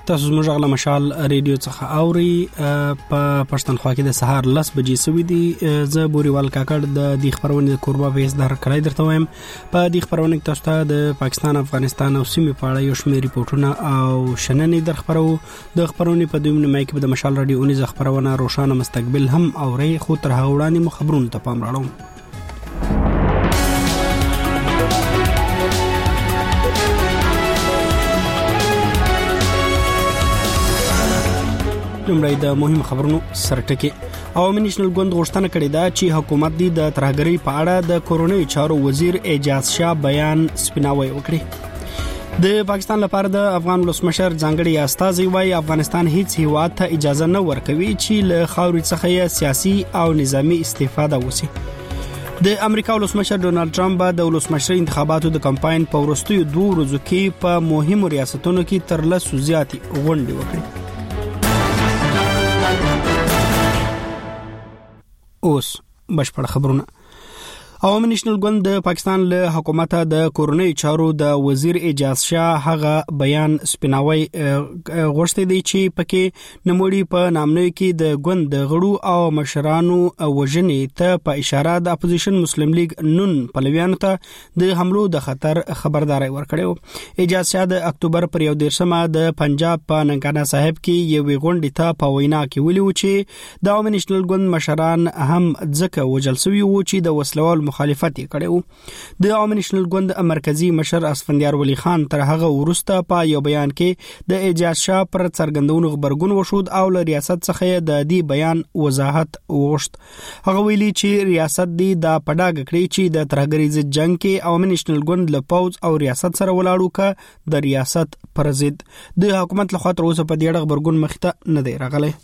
تاسو زموږ غلا مشال ریډیو څخه اوري په پښتونخوا کې د سهار 10 بجې سوي دي. زه بوريوال کاکړ د دې خبرونه کوربه ویس در کړای درته وایم. په دې خبرونه کې تاسو ته د پاکستان، افغانستان او سیمې په اړه یو شمېر ریپورتونه او شننې در خبرو. د خبرونه په دویم نیمه کې د مشال رادیو اونیز خبرونه روشانه مستقبل هم اوري، خو تر هغه وړاندې مو خبرونه ته پام راوړم. لومړی د مهم خبرونو سرټکی. عوامي نېشنل ګوند غوښتنه کړې ده چې حکومت د ترهګرۍ په اړه د کورونی چارو وزیر اعجاز شاه بیان سپیناوی وکړي. د پاکستان لپاره د افغان ولسمشر ځانګړي استازي وايي افغانستان هیڅ هیواد ته اجازه نه ورکوي چې له خاورې څخه سیاسي او نظامی استفاده وشي. د امریکا ولسمشر ډونالد ټرمپ د ولسمشر انتخاباتو د کمپاین په وروستیو 2 ورځو کې په مهمو ریاستونو کې تر 100 زیاتې غونډې وکړې. اوس بشپړ خبرونه. عوامي نېشنل ګوند د پاکستان له حکومت د کورونی چارو د وزیر اعجاز شاه هغه بیان سپیناوی غوښتي دی چې پکې نموړي په نامنوي کې د ګوند د غړو او مشرانو وژنې ته په اشاره د اپوزیشن مسلم لیگ نون پلویانو ته د حملو د خطر خبرداري ورکړو. اعجاز شاه د اکتوبر پر 1 د پنجاب په ننګانا صاحب کې یو غونډه ته په وینا کې ویلو چې د عوامي نېشنل ګوند مشران هم ځکه وجل شوی وو چې د وسلوال مخالفت کړو. د عوامي نېشنل ګوند مرکزی مشر اسفندیار ولی خان تر هغه ورسته په یو بیان کې د اعجاز شاه پر څرګندونو خبرګون وشود او له ریاست څخه د دې بیان وضاحت وغوښت. هغه ویلي چې ریاست دی د پډاګ کړی چې د ترهګرۍ ضد جنگ کې عوامي نېشنل ګوند له پوز او ریاست سره ولاړو کا د ریاست پر ضد د حکومت لخوا تر اوسه په دې اړه خبرګون مخته نه دی راغلی.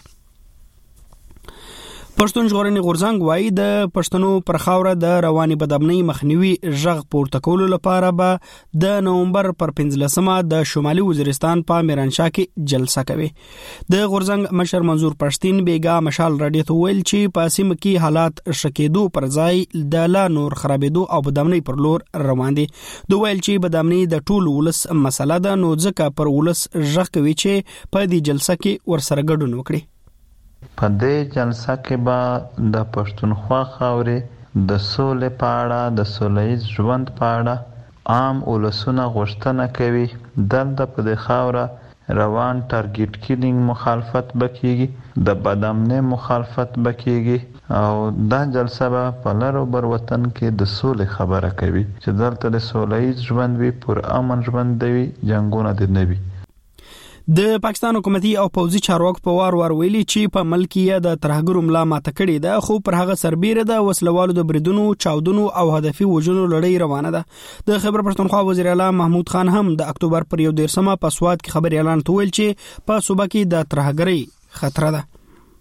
پښتون ژغورنې غورځنګ وايي د پښتنو پر خاوره د رواني بدامنۍ مخنیوي ژغ پورته کولو لپاره به د نومبر پر 15 د شمالي وزیرستان په میرانشاه کې جلسه کوي. د غورځنګ مشر منظور پښتين بیګا مشال رادیو ته ویل چې په سیمه کې حالات شکېدو پر ځای د لا نور خرابېدو او بدامنۍ پر لور روان دي. دوی ویل چې بدامنۍ د ټول ولس مسله ده، نو ځکه پر ولس ژغ کوي چې په دې جلسه کې ورسره ګډون وکړي. په دې جلسه کې به د پښتونخوا خاورې د سولې په اړه، د سوله‌ییز ژوند په اړه عام ولسونه غوښتنه کوي. دلته په دې خاوره روان ټارګټ کیلینګ مخالفت بکیږي، د بدامنۍ مخالفت بکیږي او دا جلسه به په لر او بر وطن کې د سولې خبره کوي چې دلته د سوله‌ییز ژوند وي، پر امن ژوند وي، جنگونه دې نه وي. د پاکستان حکومتي او پوځي چارواکو په وار ویلي چې په ملک کې د ترهګرو ملا ماته کړې ده، خو پر هغه سربېره د وسلوالو د بریدونو، چاودنو او هدفي وژنو لړۍ روانه ده. د خیبر پښتونخوا وزیر اعلی محمود خان هم د اکتوبر پر 1 په سواد کې خبري اعلان وکړ چې په صوبه کې د ترهګرۍ خطر ده.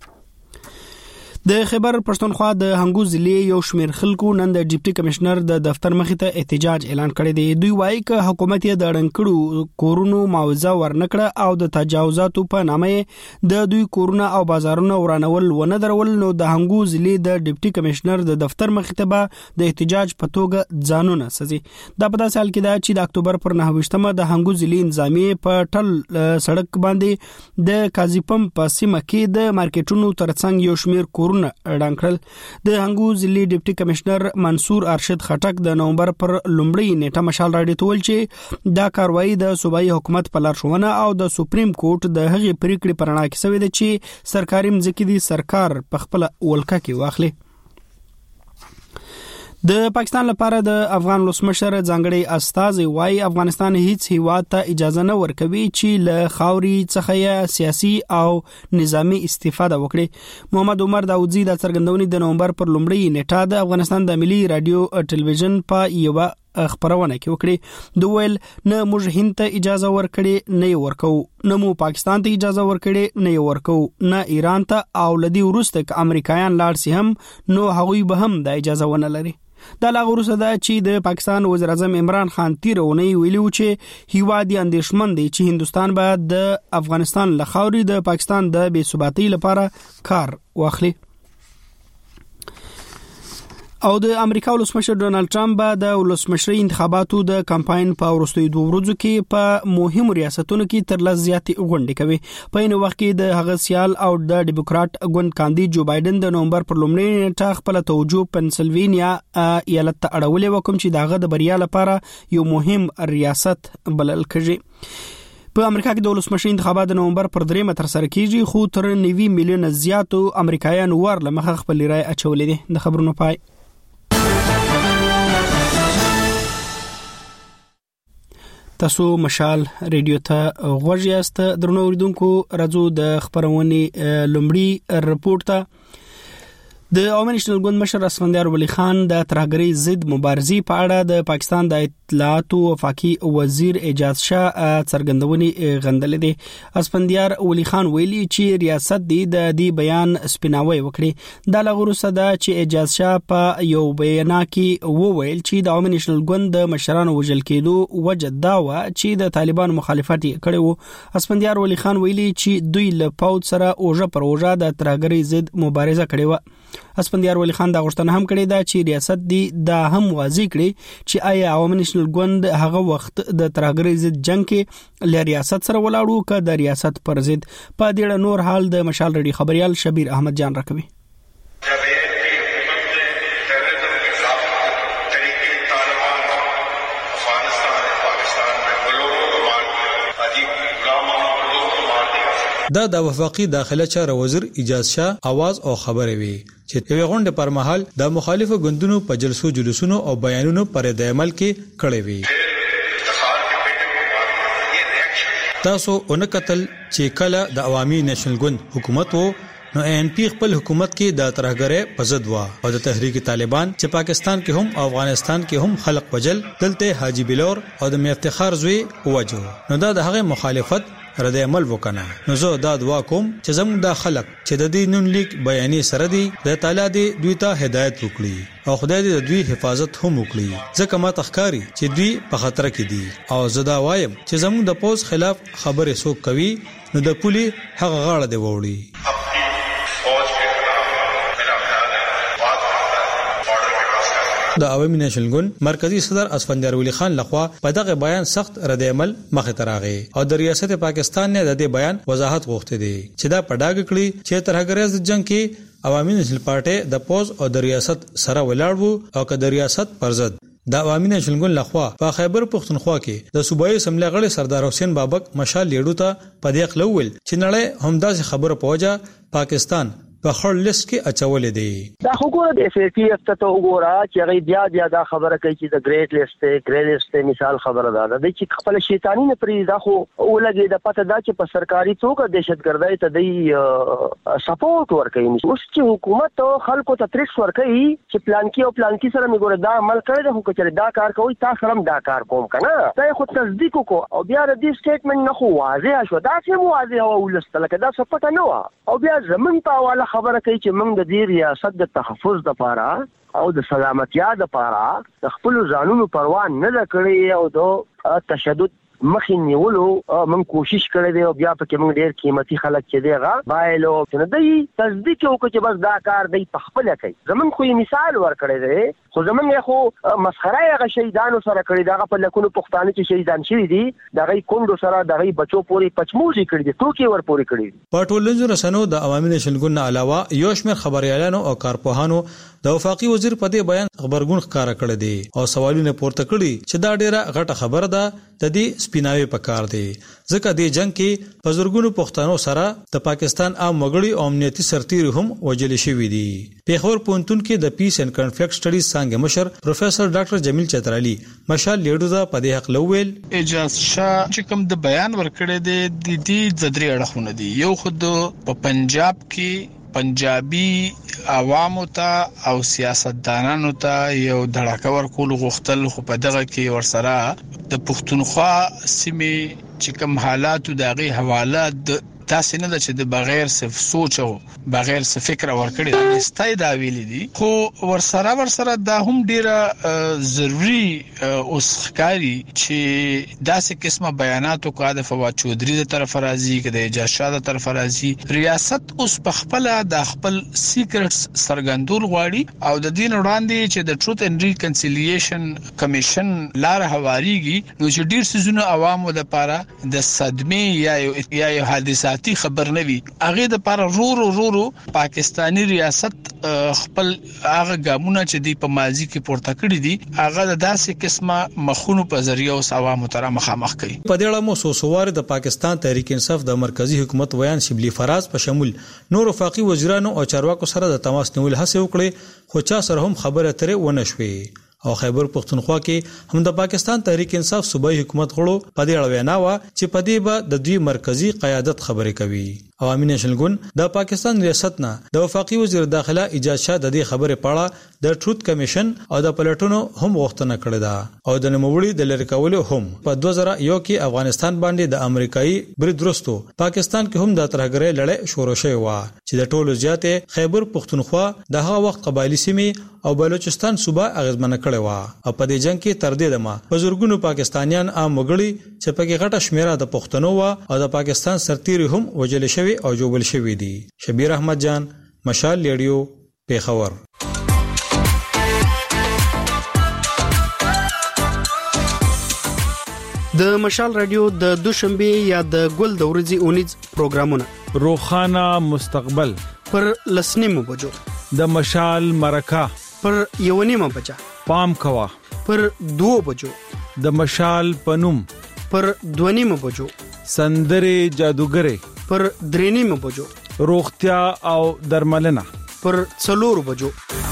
د خیبر پښتونخوا د هنګو ضلع یو شمېر خلکو نن د ډیپټي کمشنر د دفتر مخې ته احتجاج اعلان کړی دی. دوی وایي چې حکومت یې د ړنګړو کورونو معاوضه ورنکړه او د تجاوزاتو په نامه د دوی کورونه او بازارونه ورانول ونه درول، نو د هنګو ضلع د ډیپټي کمشنر د دفتر مخې ته به د احتجاج په توګه ځانونه سزي. دا په داسې حال کې ده چې د اکتوبر پر 9 د هنګو ضلع انتظامیه په ټل سړک باندې د کاظیپم په سیمه کې د مارکیټونو ترڅنګ یو شمېر کورونه ډانکړل. د هنګو ضلع ډیپټي کمشنر منصور ارشد خټک د نومبر پر لومړۍ نیټه مشال راډیو ته ویل چې دا کاروایی د صوبایي حکومت په لارښوونه او د سپریم کورټ د هغې پریکړې پر رڼا کې شوې ده چې سرکاري مځکې دي سرکار په خپل ولکه کې واخلي. د پاکستان لپاره د افغان ولسمشر ځانګړي استازي وايي افغانستان هیڅ هیواد ته اجازه نه ورکوي چې له خاورې څخه سیاسي او نظامی استفاده وکړي. محمد عمر داودزی د څرګندونې د نومبر پر لومړۍ نیټه د افغانستان د ملي رادیو ټلویزیون په یو خبرونه کې وکړي. دوی ویل نه موږ هند ته اجازه ورکړي نه ورکو، نه مو پاکستان ته اجازه ورکړي نه ورکو، نه ایران ته، او لدی وروسته امریکایان لاړ سي هم نو هغوی به هم د اجازه ونه لري. دا لا غوسه ده چې د پاکستان وزیر اعظم عمران خان تیرونه ویلو چې هیواد یې اندېښمن دی چې هندستان به د افغانستان له خاورې د پاکستان د بې ثباتۍ لپاره کار واخلي. او د امریکا ولسمشر ډونالد ټرمپ د ولسمشري انتخاباتو د کمپاین په وروستیو 2 ورځو کې په مهمو ریاستونو کې تر لږ زیاتې غونډې کوي. په این وخت کې د هغه سیال او د ډیموکرات ګوند کاندید جو بایدن د نومبر پر لومړۍ نیټه خپل توجه پنسلوینیا ایالت ته اړولې وکم چې دغه د بریا لپاره یو مهم ریاست بلل کېږي. په امریکا کې د ولسمشري انتخابات د نومبر پر 3 تر سره کیږي، خو تر 90 میلیون زیاتو امریکایانو ورله مخه خپل رای اچولې دي. د خبرونو پای. تاسو مشال ریډیو ته غوږ یاست. درنو اوریدونکو، راځو د خبرونې لومړی رپورت ته. د عوامي نېشنل ګوند مشر اسفندیار ولی خان د ترهګرۍ ضد مبارزې په اړه د پاکستان د اطلاعات او وفاقي وزیر اعجاز شاه څرګندونې غندلې دي. اسفندیار ولی خان ویلي چې ریاست د دې بیان سپیناوي وکړي. د لغوروسه دا چې اعجاز شاه په یو بیان کې وویل چې د عوامي نېشنل ګوند د مشرانو وژل کېدو وجه دا و چې د طالبان مخالفت کړي وو. اسفندیار ولی خان ویلي چې دوی له پاوت سره اوجه پر اوجه د ترهګرۍ ضد مبارزه کړې و. اسفندیار ولی خان دا غوښتنه هم کړې ده چې ریاست دی دا هم واضح کړي چې آیا عوامي نېشنل ګوند هغه وخت د ترهګرۍ ضد جنگ کې له ریاست سره ولاړو که د ریاست پر ضد. په دې اړه نور حال د مشال ریډي خبريال شبیر احمد جان راکوي. دا وفاقي داخله چارو وزیر اعجاز شاه आवाज او خبرې وی چې یو غونډه پر مهال د مخالفو ګوندونو په جلسو او بیانونو پر د عمل کې کړي وی. تاسو اونکتل چې کله د عوامي نېشنل ګوند حکومت وو نو ان پی خپل حکومت کې د ترهګرۍ په ضد وا او د تحریک طالبان چې پاکستان کې هم او افغانستان کې هم خلق وجل دلته حاجی بلور او د افتخار زوی وجو نو دا د هغه مخالفت رد عمل وکنه. نو زه دا دعا کوم چې زموږ د خلک چې د دې نن لیک بیانې سره دی د تعالی دې دوی ته هدایت وکړي او خدای دې د دوی حفاظت هم وکړي، ځکه ما تخکاری چې دوی په خطر کې دي او زه دا وایم چې زموږ د پوز خلاف خبرې څوک کوي نو د پولی هغه غاړه دی وړي. د عوامي نېشنل ګوند مرکزی صدر اسفندیار ولی خان لخوا په دغه بیان سخت رد عمل مخه تراغي او د ریاست پاکستان نه د دې بیان وضاحت غوښته دي چې دا پډاګ کړی چې ترهګرۍ جنگ کې عوامي نېشنل پارټي د پوز او د ریاست سره ولاړ وو او که د ریاست پرزد د عوامي نېشنل ګوند لخوا په خیبر پختونخوا کې د صوبایي اسمبلی غړي سردار حسین بابک مشال لیډو ته په دې خلول چې نړۍ همداسې خبره پوجا پاکستان په خړ لیست کې اچولې دي. دا وګوره د اف ای ټی اف ته وګوره چې غي بیا دا خبره کوي چې د ګریټ لیست مثال خبره ده د چې خپل شیطانی نه پری دا خو ولګي د پته دا چې په سرکاري توګه دهشتګردۍ ته دی سپورټ ورکوي. اوس چې حکومت خلکو ته تریکس ورکوي چې پلان کې سره موږ دا عمل کړی د حکومت دا کار کوي تاسو هم دا کار کوم کنه دا خو تصدیق کو او بیا د دې سټیټمنټ نه خو واضح شو دا چې واضح او ولستل کدا څه پته نه و او بیا زمون په والا خبره کوي چې موږ د دې ریاست د تحفظ لپاره او د سلامتیا لپاره د خپل ځانونو پروا نه کړی او د تشدد مخې نیولو موږ کوشش کړی دی او بیا پکې موږ ډېر قیمتي خلک چې دیغه بایلو چې نه دی تصدیق وکړي چې بس دا کار دی په خپل کوي. زمون خو مثال ورکړی دی خو زمون خو مسخره هغه شهیدانو سره کړی دا په لکونو پښتانه چې شهیدان شوي دي دغه کندو سره دغه بچو پوری پچموزي کړی دي ټوکی ور پوری کړی دي. په ټولنیزو رسنیو د عوامي نېشنل ګوند علاوه یو شمېر خبريالانو او کارپوهانو د وفاقي وزیر په دې بیان خبرګون ښکارا کړی دي او سوالونه پورته کړي چې دا ډیره غټه خبره ده د دې سپیناوي پکار دی ځکه د جنگ کې بزرګونو پښتنو سره د پاکستان عام وګړي او امنیتي سرتیر هم وجل شوی دي. پیښور پونتون کې د پیس اینڈ کنفلیکټ سټډیز څنګه مشر پروفیسور ډاکټر جمیل چترالی مشال لیډو دا په دې حق لویل اعجاز شاه چې کوم د بیان ورکړی دی د دې زدري اړخونه دي. یو خود په پنجاب کې پنجابي عوامو ته او سیاستدانانو ته یو دړه ورکول غوښتل خو په دغه کې ورسره د پښتونخوا سیمې چې کوم حالات دغه حواله د تاسو نه چې د بغیر څه سوچ او بغیر څه فکر ورکړي استای دا ویلي دي خو ورسره دا هم ډیره ضروری اوس ښکاری چې داسې قسمه بیاناتو کو د فواد چودري د طرف راځي کې د اجازه شاه د طرف راځي ریاست اوس په خپل د خپل سیکرټس سرګندول غواړي او د دین وړاندې چې د ټروث اند ریکنسیلیشن کمیشن لار هواریږي نو چې ډیر سيزونه عوامو د لپاره د صدمه یا حادثاتي خبر نه وي هغه د لپاره رو پاکستانی ریاست خپل هغه ګامونه چې دی په ماضي کې پورته کړی دي هغه د داسې قسمه مخونو په ذریعہ اوس عوامو سره مخامخ کوي. په دې اړه مو سوسوار د پاکستان تحریک انصاف د مرکزی حکومت ویان شبلی فراز په شمول نور وفاقي وزیرانو او چارواکو سره د تماس نیول هڅه وکړي خو چا سره هم خبره ترې ونه شوې او خیبر پختونخوا کې هم د پاکستان تحریک انصاف صوبایي حکومت غړو په دې اړه وینا وا چې په دې به د دوی مرکزی قیادت خبرې کوي. عوامي نېشنل ګوند د پاکستان ریاست نه د وفاقي وزیر داخله اجازه شاه د دې خبرې پاړه د ټروث کمیشن او د پلټونو هم غوښتنه کړې ده او د نوموړي د لری کولو هم په 2001 کې افغانستان باندې د امریکایي برید وروسته پاکستان کې هم د ترهګرۍ لړۍ شروع شوې و چې د ټولو زیاتې خیبر پختونخوا د هغه وخت قبایلی سیمې او بلوچستان صوبه اغیزمنه کړې و او په دې جنگ کې تر دې دمه په زورګونو پاکستانیان عام وګړي چې په کې غټه شمیره د پښتنو و او د پاکستان سرتیري هم وجل شوی او جوړل شوی دي. شبیر احمد جان، مشال ریډیو، پیښور. د مشال رادیو د دوشنبه یا د ګل د ورځې اونیز پروګرامونه روخانه مستقبل پر لسنیمو بجو د مشال مرکه پر یونیمه بجا پام کوا پر 2 بجو د مشال پنوم پر 2 بجو سندره جادوګره پر 3 بجو روغتیا او درملنه پر 4 بجو.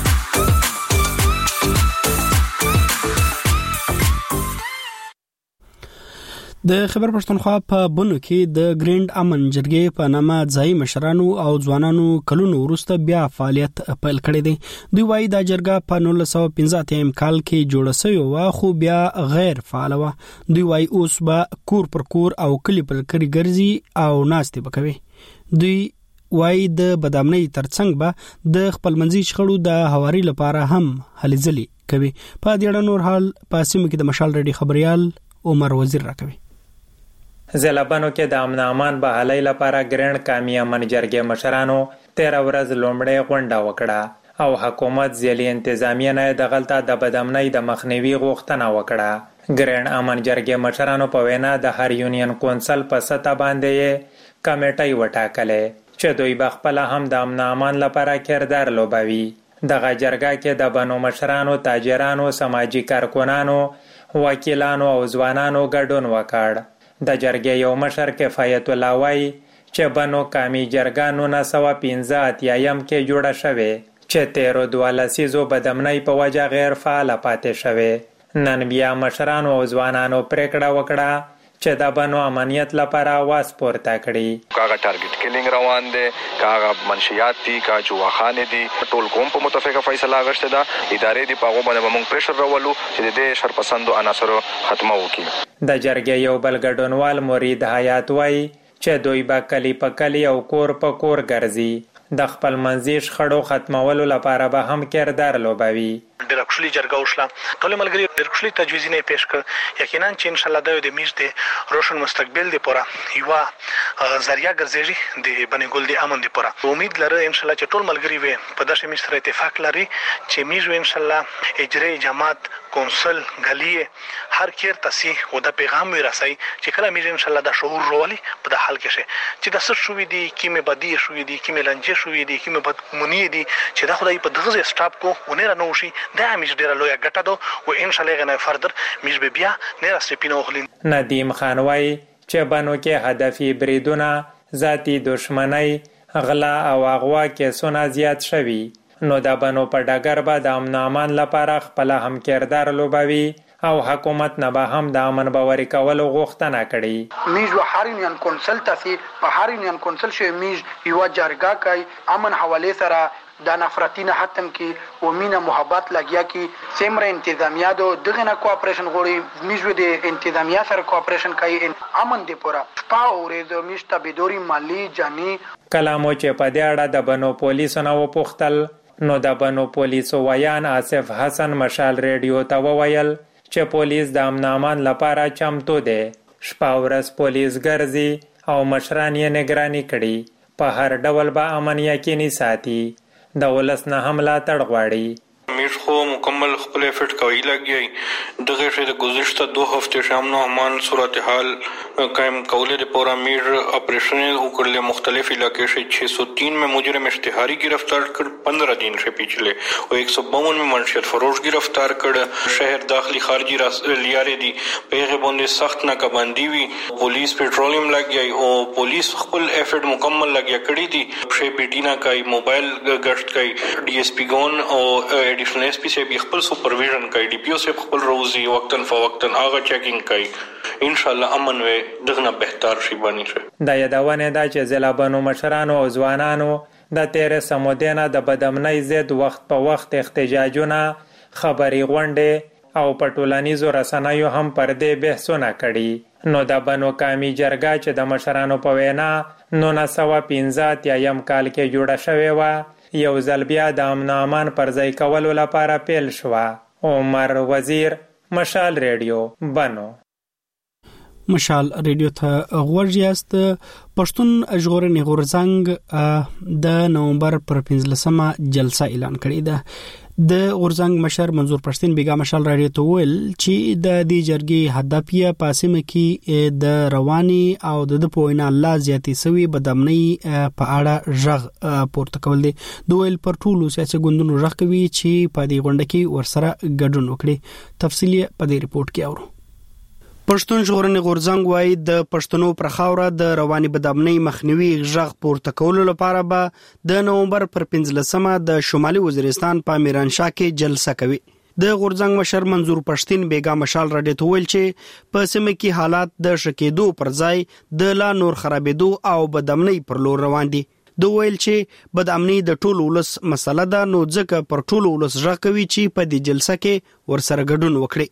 د خبر پښتونخوا په بنو کې د ګریند امن جرګې په نامه ځای مشرانو او ځوانانو کلونو وروسته بیا فعالیت پیل کړی دی. دوی وايي دا جرګه په 1915 کال کې جوړه شوې و خو بیا غیر فعال و. دوی وايي اوس به کور پر کور او کلی پر کلی ګرځي او ناستې وکوي. دوی وايي د بدامنۍ ترڅنګ به د خپلمنځي شخړو د هواري لپاره هم هلې ځلې کوي. په دې اړه نور حال په سیمه کې د مشال رډي خبريال عمر وزیر راکوي. زلابانو کې د امن امان بحالۍ لپاره ګرند قومي امن جرګې مشرانو 13 ورځ لومړی غونډه وکړه او حکومت ځلې انتظامیه نه د غلطه د بدامنۍ د مخنیوي غوښتنه وکړه. ګرند امن جرګې مشرانو په وینا د هر یونین کونسل په سطح باندې کمیټه وټاکلې چې دوی بخپل هم د امن امان لپاره کردار لوبوي. دغه جرګه کې د بنو مشرانو، تاجرانو، سماجی کارکونانو، وکیلانو او ځوانانو ګډون وکړ. د جرګې یو مشر کفایت الله وایي چې بنو قومي جرګه 1915 کې جوړه شوې چې 13 لسیزو بدامنۍ په وجه غیر فعال پاتې شوې. نن بیا مشرانو او ځوانانو پریکړه وکړه چې د بنو امنیت لپاره आवाज پورته کړي. کاغه ټارګټ کیلینګ روان دي، کاغه منشيات دي، کا جواخانه دي، ټول کوم په متفقه فیصله غشته ده. ادارې دی په غوبه موږ پریشر راولو چې د شرپسندو عناصرو ختمه وکړي. د جرګې یو بل ګډونوال مرید حیات وایي چې دوی به کلی په کلی او کور په کور ګرځي. د خپل منځي شخړو ختمولو لپاره به هم کردار لوبوي. ډېر کښلي جرګه وشله، ټول ملګري ډېر کښلي تجویزونه پیش کړ. یقینا چې ان شاء الله د میش د روشن مستقبل دی پورا یو ذریعہ ګرځي د بنی ګل دی امن دی پورا. امید لرم ان شاء الله چې ټول ملګري وي په داسې میش سره اتفاق لري چې میش ان شاء الله اجرای جماعت کونسل غلیه هر کیر تاسي او د پیغام ورسای چې کله میش ان شاء الله د شعور رولي په د حل کې شي چې د څه شوې دي کیمه بدی شوې دي کیمه لنجه شوې دي کیمه بدګمونی دي چې د خدای په دغه سټاپ کو ونره نو شي دا میش ډیره لوی ګټه ده او ان شاء الله غنه فردر میش به بیا نه راستپینو خلین. ندیم خان وای چې بنو کې هدفي بریدونه، ذاتی دشمنی، غلا او اغوا کې سونه زیات شوي. نو د بنو په ډګر به د امن امان لپاره خپل هم کردار لوبوي او حکومت نه به هم د امن باوري کولو غوښتنه کړې. میج و هر یونین کونسل تاسو په هر یونین کونسل شوی میج یو جرګه کوي امن حواله سره د نفرتینه ختم کی و مینا محبت لګیا کی سیمره انتظامیه دغه نه کوآپریشن غوړي میجو د انتظامیه سره کوآپریشن کوي امن دی پورا پاورې د میشته بدوري مالی جاني. کلامو چې په دې اړه د بنو پولیسو نه وپوښتل نو د بنو پولیسو ویان آصف حسن مشال ریډیو ته وویل چې پولیس د امن امان لپاره چمتو دی. شپه ورځ پولیس ګرځي او مشران یې نگراني کړي په هر ډول به امن یقیني ساتي. د ولس نه حمله تړ غواړي. میش خو مکمل خپل افټ کوي لګي دغه شی د گذشته 2 هفته شامنو امان صورتحال قائم کولې د پورا میر اپریشن وکړل. مختلف علاقے سے 603 میں مجرم اشتہاری گرفتار کر 15 دن سے پچھلے اور 152 میں منشیات فروش گرفتار کر شہر داخلی خارجی لیارے دی پیغه باندې سخت ناکبندی وی پولیس پیټرولیم لګي او پولیس خپل افټ مکمل لګیا کړی دي. شی بیٹینا کای موبایل گشت کای ڈی ایس پی گون او ایڈیشنل ایس پی سے بھی خپل سپرویژن کوي ڈی پی او سے خپل روزي وقتن فوقتن هغه چیکینګ کوي. ان شاء الله امن و دغه بهتر شي بنی شي. د یادونه دا چې ضلع بنو مشرانو او ځوانانو د 13 مودې د بدامنۍ ضد وخت په وخت احتجاجونه خبري غونډې او په ټولنیزو رسنیو هم پر دې بحثونه کړي. نو د بنو قومي جرګه چې د مشرانو په وینا 1915 کال کې جوړه شوې و یو ځل بیا د امن امان پر ځای کولو لپاره پیل شوه. عمر وزیر مشال ریډیو بنو. مشال ریډیو ته غوږ یاست. پښتون ژغورنې غورځنګ د نومبر پر 15مه جلسه اعلان کړې ده. د غورځنګ مشر منظور پښتين بیګا مشال راډیو ته ویل چې د دې جرګې هدف یې پاسمه کې د رواني او د پوینا لا زیاتې سوي بدامنۍ په اړه ژغ پورته کول دي. دویل پر ټولو سیاسي ګوندونو ژغ کوي چې په دې غونډه کې ورسره ګډون وکړي. تفصیل په دې ریپورت کې اورو. پښتون ژغورنې غورځنګ وايي د پښتنو پر خاوره د رواني بدامنۍ مخنیوي ژغ پورته کولو لپاره به د نومبر پر 15مه د شمالي وزیرستان په میرانشاه کې جلسه کوي. د غورځنګ مشر منظور پښتين بیګا مشال راډیو ته ویل چې په سیمه کې حالات د شکېدو پر ځای د لا نور خرابېدو او بدامنۍ پر لور روان دي. دوی ویل چې بدامنۍ د ټولو ولس مسله ده نو ځکه پر ټولو ولس ژغ کوي چې په دې جلسه کې ورسره ګډون وکړي.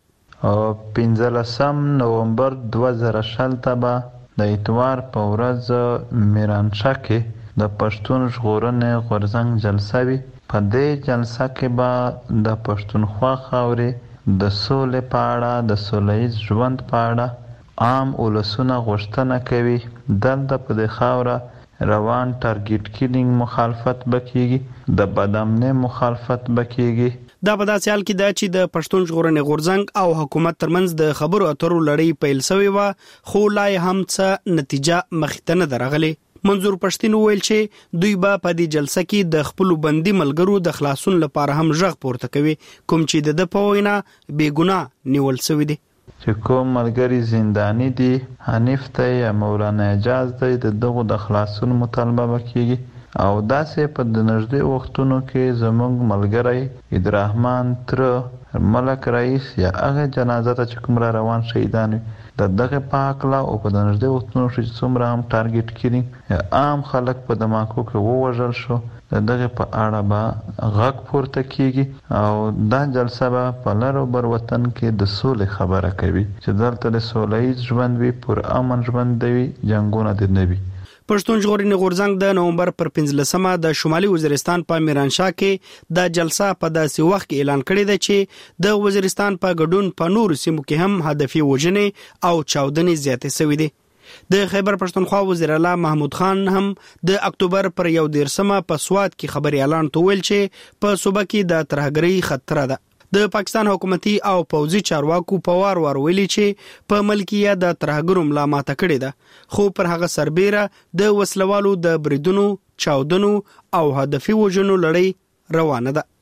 15 نومبر 2020 به د اتوار په ورځ میرانشاه کې د پښتون ژغورنې غورځنګ جلسه وي. په دې جلسه کې به د پښتونخوا خاورې د سولې په اړه د سولهییز ژوند په اړه عام ولسونه غوښتنه کوي. دلته په دې خاوره روان ټارګټ کیلینګ مخالفت بکیږي د بدامنۍ مخالفت بکیږي. دا په داسې حال کې ده چې د پښتون ژغورنې غورځنګ او حکومت ترمنځ د خبرو اترو لړۍ پیل شوې و خو لا هم څه نتیجه مخته نه درغلي. منظور پښتين ویل چې دوی به په دې جلسه کې د خپل بندي ملګرو د خلاصون لپاره هم ژغ پورته کوي کوم چې د پوینا بیګناه نیول شوی دي. چې کوم ملګری زندانی دي حنیف ته یا مولانا اجاز ته دغه د خلاصون مطالبه وکړي او داسې په د نږدې وختونو کې زموږ ملګری عبدالرحمن تر ملک رئیس یا هغه جنازه ته چې کوم را روان شهیدان د دغه پاکلا او په د نږدې وختونو چې څومره هم ټارګټ کړي عام خلک په دماکو کې ووژل شو د دغه په اړه به غږ پورته کیږي او دا جلسه به په لر او بر وطن کې د سولې خبره کوي چې دلته د سولهییز ژوند وي پر امن ژوند وي جنګونه دې نه وي. پښتون ژغورنې غورځنګ د نومبر پر 15مه د شمالي وزیرستان په میرانشاه کې د جلسه په داسې وخت کې اعلان کړی دی چې د وزیرستان په ګډون په نور سیمو کې هم هدفي وژنې او چاودنې زیاتې شوې دي. د خیبر پښتونخوا وزیر اعلی محمود خان هم د اکتوبر پر 11مه په سوات کې خبري اعلان تویل چې په صوبه کې د ترهګرۍ خطر ده. د پاکستان حکومتي او پوځي چارواکو په وار ویلي چې په ملکیه د ترهګرو ملا ماته کړې ده خو پر هغه سربېره د وسلوالو د بریدونو چاودنو او هدفي وژنو لړۍ روانه ده.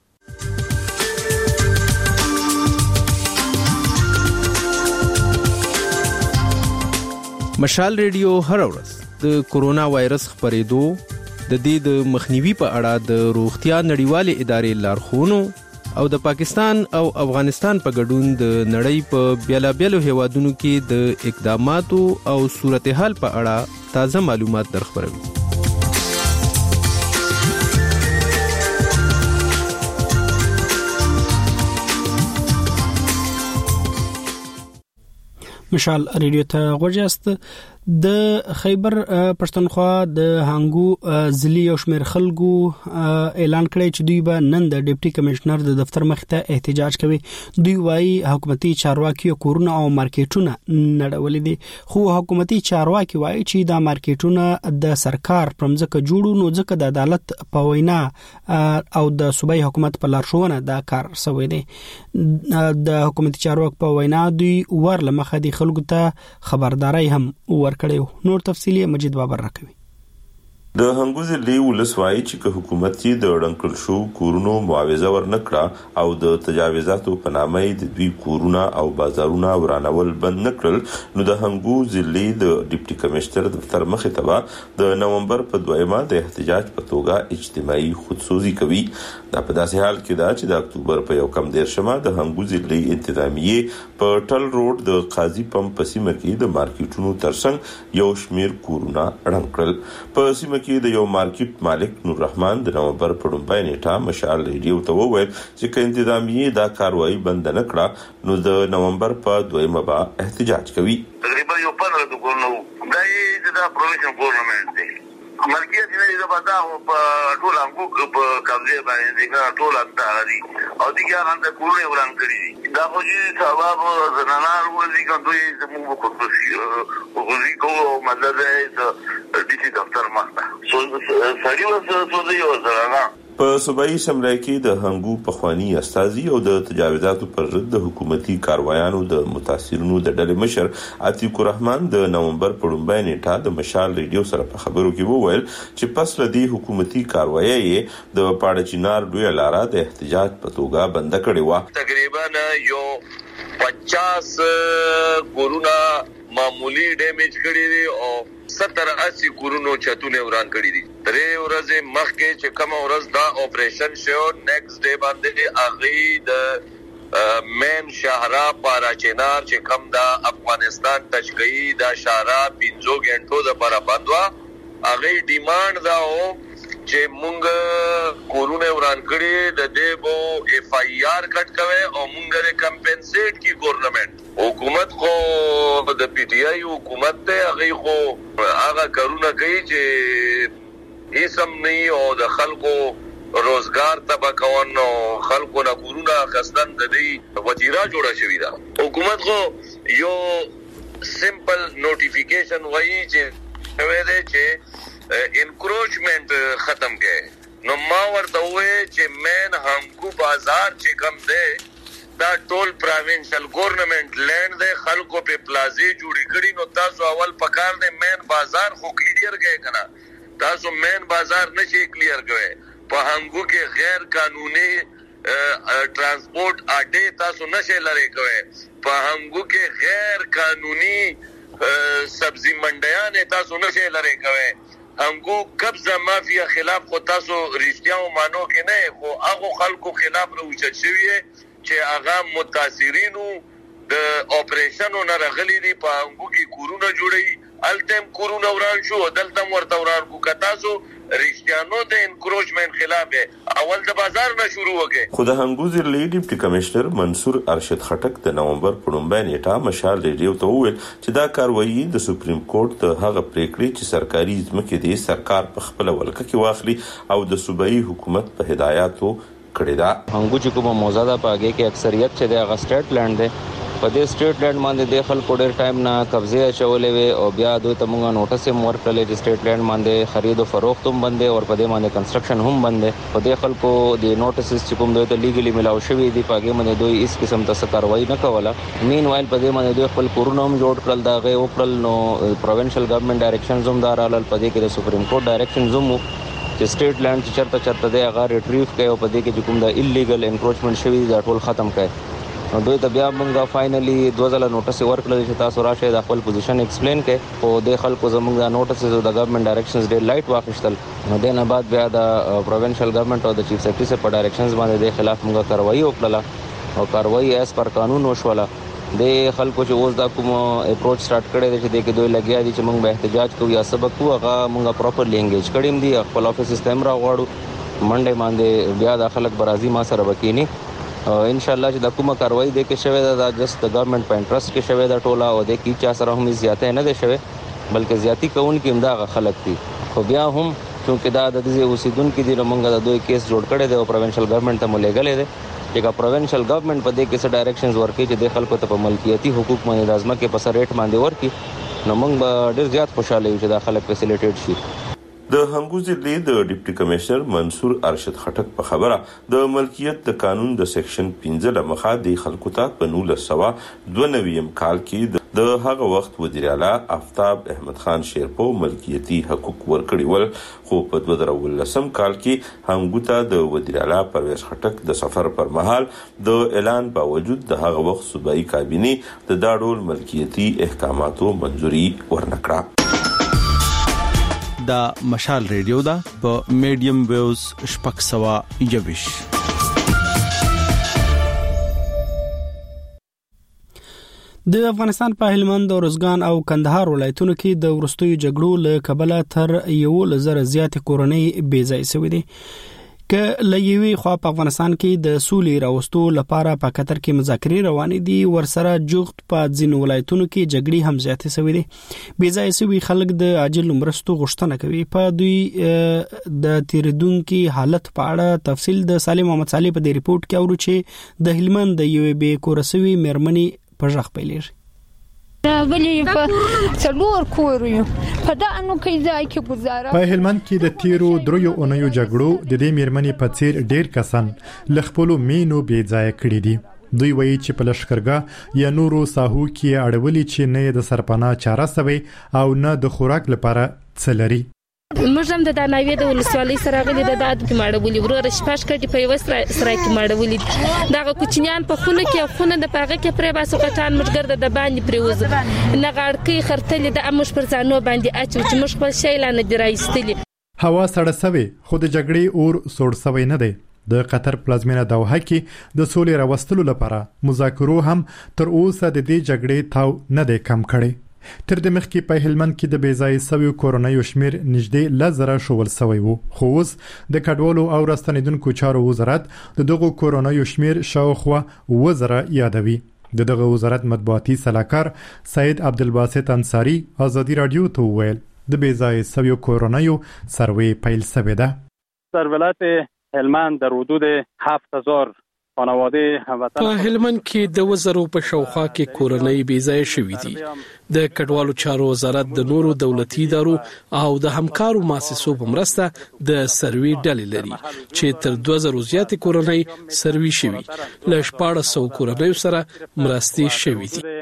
مشال ریډیو هر ورځ د کورونا وایرس خپرېدو د دې د مخنیوي په اړه د روغتیا نړیوالې ادارې لارښوونو او د پاکستان او افغانستان په ګډون د نړۍ په بیلابیلو هیوادونو کې د اقداماتو او صورتحال په اړه تازه معلومات درخبروي. مشال ریډیو ته غوښاست. د خیبر پښتونخوا د هانګو ضلعي او شمیر خلکو اعلان کړی چې دوی به نن د ډیپټي کمشنر د دفتر مخ ته احتجاج کوي. دوی وايي حکومتي چارواکي کورونه او مارکیټونه نړولې دي، خو حکومتي چارواکي وايي چې دا مارکیټونه د سرکار پرمځکه جوړو، نو ځکه د عدالت په وینا او د صوبایي حکومت په لارښوونه دا کار شوی دی. د حکومتي چارواکو په وینا دوی ورلمخه دي خلکو ته خبرداري هم ورکړي. نور تفصیلی مجید بابر راکوي. د هنګو ضلعي ولسوالۍ چې که حکومت یې د ړنګ شو کورونو معاوضه ورنکړه او د تجاوزاتو په نامه د دوی کورونه او بازارونه ورانول بند نکړل، نو د هنګو ضلعي د ډیپټي کمشنر دفتر مخې ته د نومبر په 2 د احتجاج په توګه اجتماعي خودسوزي کوي. دا په داسې حال کې ده چې د اکتوبر په 1 د هنګو ضلعي انتظامیه په ټل روډ د قاضي پمپ په سیمه کې د مارکیټونو ترڅنګ یو شمیر کورونه ړنګ کړل. په سیمه کې د یو مارکیټ مالک نور رحمان د نومبر په 1 نیټه مشال ریډیو ته وویل چې که انتظامیه دا کاروایی بند نه کړه نو د نومبر په 2 به احتجاج کوي. تقریبا یو 15 کورونه دا پرووینشن ګورنمنت دی ملکیت نه دی په دا په ټول انګو په قبضه باندې دا ټول انتاري او دغه غند کورونه وران کړی دي. دا خو چې سبب زنانار ولې کوي زموږ په کوڅه او ریکو مطلب د ډیټي دفتر مخته سړی وسه یو زنانه په صوبایي اسمبلی کې د هنګو پخوانی استازي او د تجاوزاتو پر ضد د حکومتي کاروایانو د متاثرینو د ډلې مشر عتیق الرحمن د نومبر په 1 نیټه د مشال ریډیو سره په خبرو کې وویل چې پس لدی حکومتي کاروایي د پاړه چینار دوی لاره د احتجاج په توګه بند کړی و. تقریبا یو 50 کورونا معمولی ډیمیج کړی دی او 70-80 کورونو چتونه وران کړی دي. درې ورځې مخکې چې کوم ورځ دا اپریشن شو نیکسټ ډے باندې اغه د مین شهرا پارا چینار چې کوم دا افغانستان ټچ کوي دا شهرا 15 غنټو د پر بندوا اغه ډیماند دا او چې مونږ کورونه وران کړی د دې بو اف ای آر کټ کوي او مونږ ری کمپنسیټ کی ګورنمنت حکومت خو د پی ټی آی حکومت ته هغه خو هغه کارونه کوي چې هیڅم نه او د خلکو روزګار تبا کوون او خلکو نه کورونه خستان د دې وزیرا جوړه شوی دا. حکومت خو یو سمپل نوټیفیکیشن وایي چې وې ده چې انکروچمنٹ ختم کړي. نو ما ورته وې چې مین هنګو بازار چې کم ده دا ټول پروینشل ګورنمنت لینډ ده، خلکو په پلازې جوړی کړي. نو تاسو اول پکار دې مین بازار خو کلیر کړئ کنه. تاسو مین بازار نشي کلیر کړئ. په هنګو کې غیر قانوني ترانسپورت اډې تاسو نشي لری کړئ. په هنګو کې غیر قانوني سبزی منډیان تاسو نشي لری کړئ. هنګو قبضه مافیا خلاف خو تاسو رښتیا و مانو کې نه خو هغه خلکو خلاف راوچت شوی چې هغه متاثرینو د اپریشنو نه راغلي دي. په هنګو کې کورونه جوړي التم کورونه وران شو دلته ورته وران کو کتاسو رښتیانو د انکروچمنت خلاف اول د بازار نه شروع وکړي. خو د هنګو ضلعي ډیپټي کمشنر منصور ارشد خټک د نومبر په 1 نیټه مشال ریډیو ته وویل چې دا کاروایی د سپریم کورټ د هغه پریکړې چې سرکاري ځمکې دي سرکار په خپل ولکه کې واخلي او د صوبایي حکومت په هدایاتو کړی دا. هنګو چې کومه موزه ده پاګه کې اکثریت چې د هغه سټیټ لند ده په دې سټیټ لند باندې د خلکو ډېر ټایم نه قبضه چولې وي او بیا دوی ته موږ نوټس هم ورکړل چې سټیټ لند باندې خرید او فروخت هم بند دي او په دې باندې کنستراکشن هم بند دي. په دې خلکو د نوټسز چې کوم دوی ته لیګلی ملاو شوی دي پاګه باندې دوی هیڅ قسم ته کاروایی نه کوله. مین وایل په دې باندې دوی خپل کورونه هم جوړ کړل دا غي وکړل. نو پروینشل ګورنمنت ډایریکشنز هم دارال په دې کې د سپریم کورټ ډایریکشنز هم چې سټیټ لند چې چرته د هغه ریټریو کوي او په دې کې کوم د ایلیګل انکروچمنت شوی دا ټول ختم کړي. دوی ته بیا موږ فائنلی 2000 نوټس ورکړل چې تاسو راشئ د خپل پوزیشن ایکسپلین کړئ او د خلکو زموږ د نوټس د گورنمنت ډایریکشنز ډیر لایټ واخیستل. نو دنه بعد بیا د پروینشل گورنمنت او د چیف سیکریټری سره په ډایریکشنز باندې د خلاف موږ کاروایی وکړه او کاروایی اس پر قانون وشوله. د خلکو چې اوس دا کوم اپروچ سٹارټ کړی دی چې د کې دوی لګیا دي چې موږ به احتجاج کوو یا سبق کوو هغه موږ پراپرلی انګیج کړیم دي خپل افیس سیستم را غواړو منډه باندې بیا د خلک برازي ما سره وکینی ان شاء الله چې د کومه کاروایی د کې شوی دا جست د گورنمنت په انټرست کې شوی دا ټوله او د کې چا سره هم زیاته نه ده شوی بلکې زیاتی کوون کې امدا خلک دي. خو بیا هم چې دا د دې اوسیدونکو دي موږ د دوی کیس جوړ کړی دی او پروینشل گورنمنت ته مولېګلې دی چې پروینشل گورنمنت په دې کې څه ډایریکشنز ورکړي چې د خلکو ته په ملکیتي حقوق باندې لازمه کې په سر ریټ باندې ورکړي نو موږ به ډیر زیات خوشاله یو چې دا خلک فیسیلیټیټ شي. د هنګو ضلع د ډیپټي کمشنر منصور ارشد خټک په خبره د ملکیت د قانون د سیکشن 15 لمخه د خلکو ته په 1992 کال کې د هغه وخت وزیر اعلی آفتاب احمد خان شیرپو ملکیتي حقوق ورکړي ول خو په 2019 کال کې هنګو ته د وزیر اعلی پرویز خټک د سفر پر مهال د اعلان باوجود د هغه وخت صوبایي کابینه د داډول ملکیتي احکاماتو منځوري ورنکړه. دا مشال ریډیو دا په میډیم ویوز شپږ سوا یوش. د افغانستان په هلمند، روزګان او کندهار ولایتونو کې د ورستیو جګړو له کبله تر 1,000 زیات کورنۍ بې ځای شوې دي. که لېوي خو په افغانستان کې د سولې راوستو لپاره په قطر کې مذاکرې روانې دي ورسره جوخت په ځینو ولایتونو کې جګړې هم زیاتې شوې دي. بې ځای شوي خلک د عاجل مرستو غوښتنه کوي. په دوی د تیریدونکو حالت په اړه تفصیل د سالم محمد صالح په دې ریپورت کې اورو چې د هلمند د یوې بې کورسوي مېرمنې په ژغ پیلېږي. ولې په څلور کورو په دا انو کې ځای کې گزاره په هلمند کې د تیرو دریو اونیو جګړو د دې میرمنې په څیر ډیر کسان لخپلو مینو بې ځای کړی دي. دوی وایي چې په لشکرګاه یا نورو ساحو کې اړولې چې نه د سرپناه چاره سوي او نه د خوراک لپاره څلري. موږ هم د داناوی د ولسوالۍ سره غلي د داد کې ماړولې ورور شپاش کټي په یو سره کې ماړولې دا کوچنیان په خونه کې خونه د پاغه کې پرې باسو کټان مشګرد د باندې پریوز نه غړکې خرتلې د امش پر ځانو باندې اچو چې مش خپل شی لانه درایستلې. هوا سړه سوي خو د جګړې اور سوړ سوي نه دی. د قطر پلازمینه دوحه کې د سولې راوستلو لپاره مذاکرو هم تر اوسه د دې جګړې تاو نه دی کم کړي. تر د مخ کې په هلمند کې د بیځای سوي کورونایو شمیر نږدې 1000 شول سوي وو خو اوس د کډوالو او راستنیدونکو چارو وزارت دغه کورونایو شمیر شاوخوا 1000 یادوي. دغه وزارت مطبوعاتي سلاکار سید عبدالباسط انصاری ازادي رادیو ته ویل د بیځای سوي کورونایو سروې پیل سوي ده. در ولایت هلمند در حدود 7000 خانواده په هلمند کې د وزرو په شاوخوا کې کورنۍ بې ځای شوې دي. د کډوالو چارو وزارت د نورو دولتي ادارو او د همکارو مؤسسو په مرسته د سروي ډلې لري چې تر 2000 زیات کورنۍ سروي شوي ل 1400 کورنۍ سره مرستې شوې دي.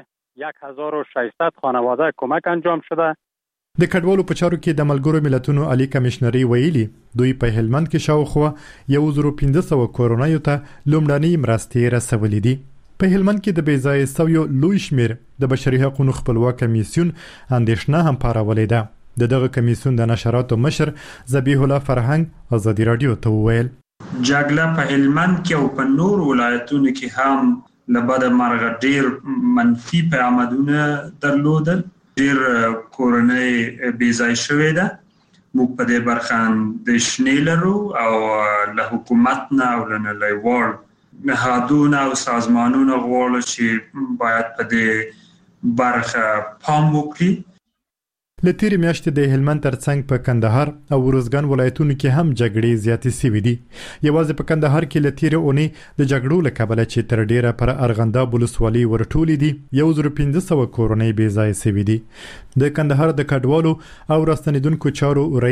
1600 خانواده کمک انجام شده. د کډوالو په چارو کې د ملګرو ملتونو عالی کمشنري ویلي دوی په هلمند کې شاوخوا 1500 کورونایو ته لومړنۍ مرستې رسولې دي. په هلمند کې د بیځای سویو لوی شمیر د بشري حقوقو خپلواک کمیسیون اندېښنه هم پارولې ده. دغه کمیسیون د نشراتو مشر ذبیح الله فرهنګ ازادي رادیو ته وویل جګړه په هلمند کې او په نور ولایتونو کې هم لبد مرغ ډیر منفي پیغامونه درلودل. ډیر کورنۍ بې ځای شوې ده. موږ په دې برخه اندېښنې لرو او له حکومت نه او له نړیوال نهادونو او سازمانونو غواړو چې باید په دې برخه پام وکړي. لتیر میاشتې د هلمند ترڅنګ په کندهار او روزګان ولایتونو کې هم جګړې زیاتې شوې دي. یوازې په کندهار کې لتیر اونۍ د جګړو له کبله چې تر ډیره پر ارغنداب ولسوالۍ ورټولې دي 1500 کورنۍ بې ځای شوې دي. د کندهار د کډوالو او راستنیدونکو چارو رئیس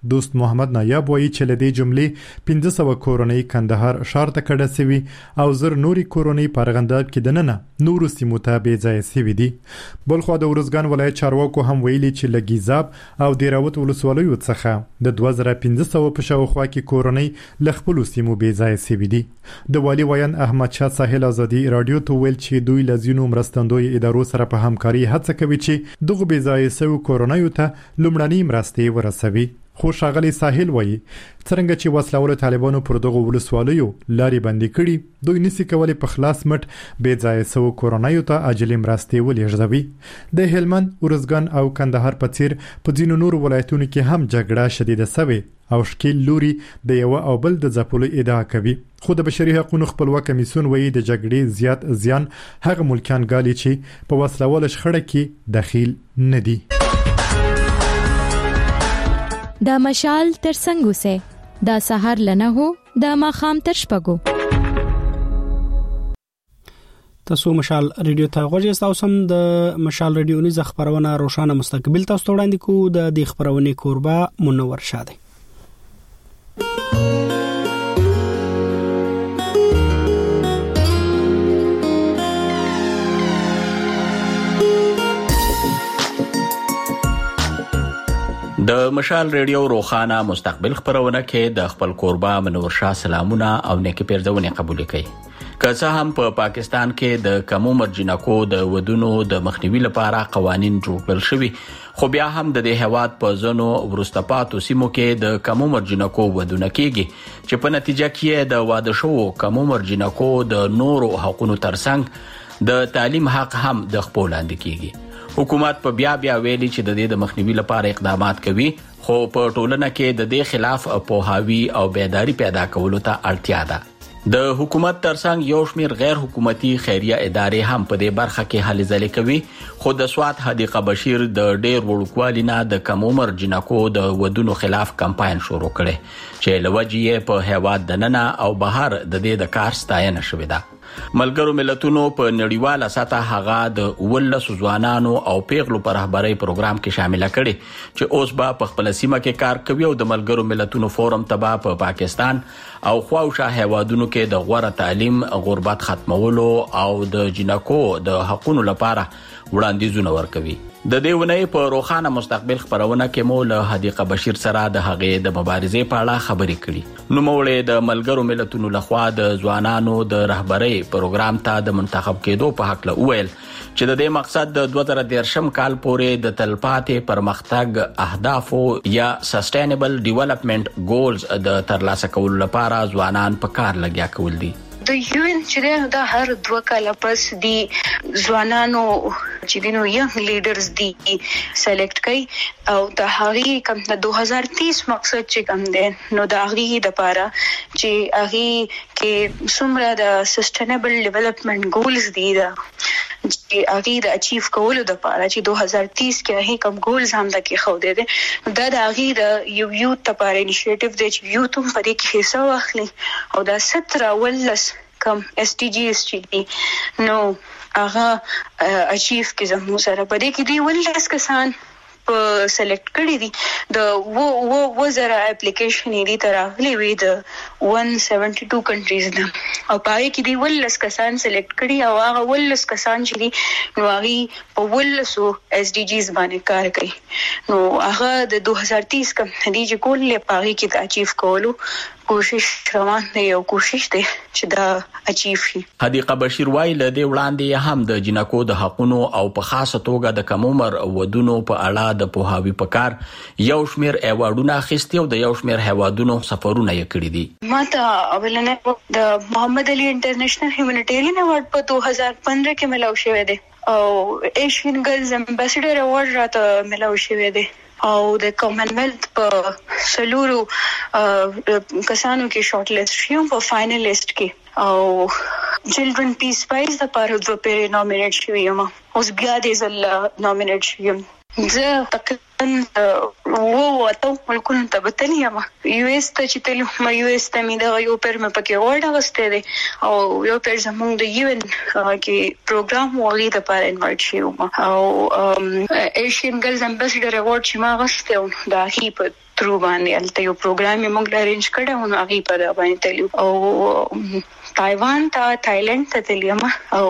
دوست محمد نایاب وایي چې لدې جملې 1500 کورنۍ کندهار ښار ته کډه سوي او زر نوري کورنۍ په ارغنداب کې دننه نورو سیمو ته بې ځایه سوي دي. بلخوا د ارزګان ولایت چارواکو هم ویلي چې له ګیزاب او دیراوت ولسوالیو څخه د 2500 په شاوخوا کې کورنۍ له خپلو سیمو بې ځایه سوي دي. د والي ویان احمد شاه ساحل ازادي رادیو ته ویل چې دوی له ځینو مرستندوی ادارو سره په همکاري هڅه کوي چې دغه بې ځایه سوي کورنیو ته لومړنۍ مرستې ورسوي. خو ښاغلی ساحل وایي څرنګه چې وسلهوالو طالبانو پر دغه ولسوالیو لارې بندي کړي دوی نسي کولی په خلاص مټ بې ځایه سوي کورنیو ته عاجلې مرستې ولېږدوي. د هلمند، ارزګان او کندهار په څیر په ځینو نورو ولایتونو کې هم جګړه شدیده سوې او ښکیل لوري د یو او بل د ځپلو ادعا کوي. خو د بشري حقوقو خپلواک کمیسیون وایي د جګړې زیات زیان هغه ملکیان ګالي چې په وسلهوال شخړه کې دخیل نه دي. دا مشال تر څنګه سه دا سحر لنه هو دا ماخام تر شپګو. تاسو مشال ریډیو ته غوږی تاسو هم د مشال ریډیو نيز خبرونه روشانه مستقبل تاسو وړاندې کو د دې خبرونه کوربه منور شاده. د مشال ریډیو روخانه مستقبل خبرونه کې د خپل کوربه منور شاه سلامونه او نیکی پیرزونه قبول کړي. که څه هم په پاکستان کې د کم عمر جنکو د ودونو د مخنیوي لپاره قوانين جوړ کړل شوي، خو بیا هم د دې هواد په ځینو ورسته پاتو سیمو کې د کم عمر جنکو ودونه کیږي چې په نتیجه کې د واده شوو کم عمر جنکو د نورو حقوقو ترڅنګ د تعلیم حق هم د خپل لاندې کیږي. حکومت په بیا ویلي چې د دې د مخنیوي لپاره اقدامات کوي، خو په ټولنه کې د دې خلاف پوهاوی او بیداری پیدا کولو ته اړتیا ده. د حکومت ترڅنګ یو شمېر غیر حکومتي خیریه ادارې هم په دې برخه کې هلې ځلې کوي، خو د سوات حدیقه بشیر د ډېر وړوکوالي نه د کم عمر جنکو د ودونو خلاف کمپاین شروع کړي چې لوجې په هیواد دننه او بهر د دې د کار ستاینه شوې ده. ملګرو ملتونو په نړیواله سطح هغه د ولس ځوانانو او پیغلو پر رهبرۍ پروګرام کې شامل کړي چې اوس به په خپل سیمه کې کار کوي او د ملګرو ملتونو فورم تبا په پاکستان او خواوشا هیوادونو کې د غوړه تعلیم، غربت ختمولو او د جنکو د حقوقو لپاره وړاندیزونه ورکوي. د دې ونې په روخانه مستقبل خبرونه کې مو له حدیقه بشیر سره د هغې د مبارزې په اړه خبرې کړي. نو مولې د ملګرو ملتونو لخوا د ځوانانو د رهبرۍ پروګرام ته د منتخب کېدو په حق له ویل چې د دې مقصد د 2013 کال پورې د تلپاتې پرمختګ اهدافو یا سسټینبل ډیولپمنٹ ګولز د ترلاسه کولو لپاره ځوانان په کار لګیا کول دي. د UN چې دا هر 2 کال پس دی ځوانانو چې دینو ینګ لیډرز دی سلیکټ کړي او د هغه کم د 2030 مقصد چې کم دی نو د هغه د لپاره چې هغه کې څومره د سسټینبل ډیولپمنٹ ګولز دی دا چې هغه د اچیو کولو د لپاره چې 2030 کې هغه کم ګولز هم د کې خو دي دا د هغه د یوت لپاره انیشیټیو دی چې یوت هم په دې کې حصہ واخلي او دا 17 ولس کم SDGs چې دي نو هغه اچیو کې زموږ سره په دې کې دی ولس کسان په سلیکټ کړی دي د وزره اپلیکیشن دی تراغلی وی د 172 کنټریز ده او پای کې دی ولس کسان سلیکټ کړي او هغه ولس کسان چې دي نو هغه په ولسو SDGs باندې کار کوي نو هغه د 2030 کم دی چې کولې پای کې د اچیو کولو کوشش روان دی او کوشش دی چې دا اچیو شي. حدیقه بشیر وایي له دې وړاندې هم د جنکو د حقوقو او په خاصه توګه د کم عمر ودونو په اړه د پوهاوی پکار یو شمیر ایوارډونه اخیستي او د یو شمیر هیوادونو سفرونه یې کړی دي. ماته اولنه د محمد علي انټرنیشنل هیومانیټیرین ایوارډ په 2015 کې ملاو شوی دی او ایشین ګرلز امباسډر ایوارډ راته ملاو شوی دی او د کامن ویلث په سلورو کسانو کې شارټ لیست شوم په فائنل لیست کې او چلډرن پیس پرایز لپاره 2 پیری نومینیټ شوم اوس بیا دې زل نومینیټ شوم زه تقریبا وو ملکونو ته بتلی یم یو اس ته چې تل ما یو اس ته می دا یو پر مې پکې ورډ واستې دي او یو پر زموږ د UN کې پروګرام وغوړي د پاره انوایټ شوم او ایشین ګرلز امباسډر ایوارډ چې ما غوښته دا هی په ترو باندې الته یو پروګرام موږ ارینج کړو نو هغه په باندې تلو او تایوان ته تایلند ته تلیم او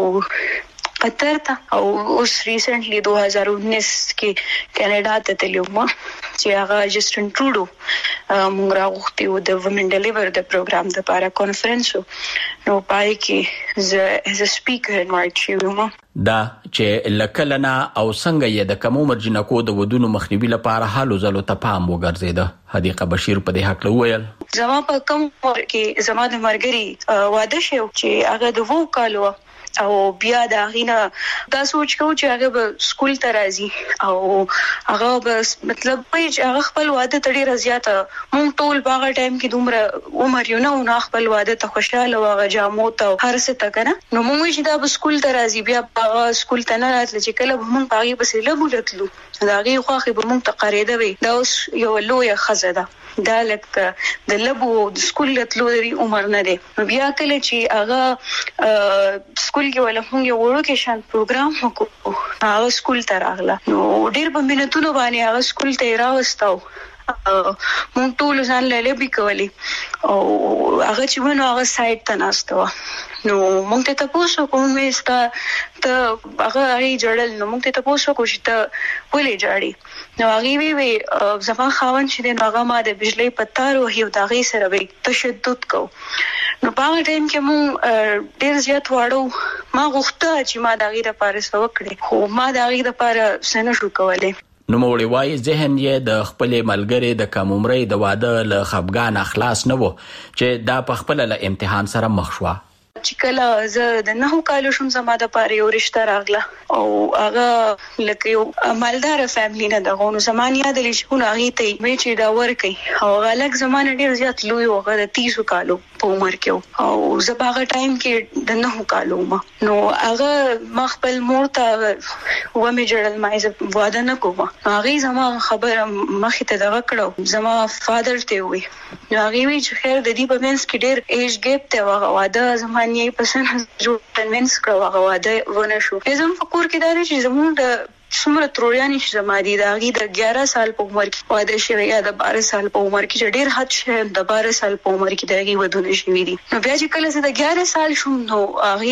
قطر ته او اوس ریسنټلی 2019 کې کینیډا ته تلوم چې هغه جسټن ټروډو موږ راغوښتي و د وومن ډیلیور د پروګرام د لپاره کانفرنس نو پای کې ز از ا سپیکر انوایټ شوم دا چې لکلنا او څنګه یې د کم عمر جنکو د ودونو مخنیوي لپاره حالو زلو ته پام وګرځیده. حدیقه بشیر په دې حق وویل زما په کوم کې زما د مرګري واده شو چې هغه د 2 کالو او بیا دا غینه دا سوچ کو چې هغه به سکول ته راځي او هغه به مطلب هغه خپل واده تړي رضایت مونږ ټول باغ ټایم کې دومره عمر یو نه خپل واده ته خوشاله واغه جامو ته هر څه ته کنه نو مونږ چې دا به سکول ته راځي بیا باغ سکول ته نه راتل چې کله مونږ باغ به سره لګولتلو دا غي خوخه به مونږ ته قریده وي دا یو لوی خزه ده دا لکه د لبو د سکول تلو لري عمر نه دی بیا کله چې هغه سکول کې ولا موږ یو وړوکیشن پروګرام وکړو هغه سکول ته راغله نو ډېر په مینتونو باندې هغه سکول ته راوستاو مونږ ټول ځان له لبي کولی او هغه چې ونه هغه سایت ته ناستو نو مونږ ته تاسو کوم وستا ته هغه جوړل نو مونږ ته تاسو کو چې ته ولې جاړي نو هغه وی زما خاون چې د هغه ما د بجلی پتارو هیو داغي سره وی تشدد کو نو په هغه ټیم کې مونږ ډېر زیات واړو ما غوښته چې ما داغي لپاره څه وکړي خو ما داغي لپاره څه نشو کولای نو موري وای ذهن یې د خپل ملګری د کم عمرې د واده له خفګان اخلاص نه وو چې دا په خپل له امتحان سره مخ شو چې کله زه د 9 کالو شوم زما د پاره یو رشتہ راغله او هغه لکه یو مالدار فیملی نه دغه نو زمان یاد لې چې هغه ته مې چې دا ورکي او غلک زمانه ډیر زیات لوی هغه د 30 کالو په عمر کې او زه هغه ټایم کې د 9 کالو ما نو هغه مخبل مورته و مې جوړل ما زه واده نه کوم هغه زما خبره مخې ته دغه کړو زما فادر ته وي نو هغه وی چې خیر د دې په منځ کې ډیر ایج ګیپ ته واده زما یې پسند جوړ کنوینس کړو هغه واده ونه شو زم فکر کې دا چې زموږ د څومره تروریانی چې زمادي داغي د 11 سال په عمر کې واده شوی یا د 12 سال په عمر کې ډېر حد شه د 12 سال په عمر کې داغي ودونه شوی دي نو بیا چې کله زه د 11 سال شوم نو هغه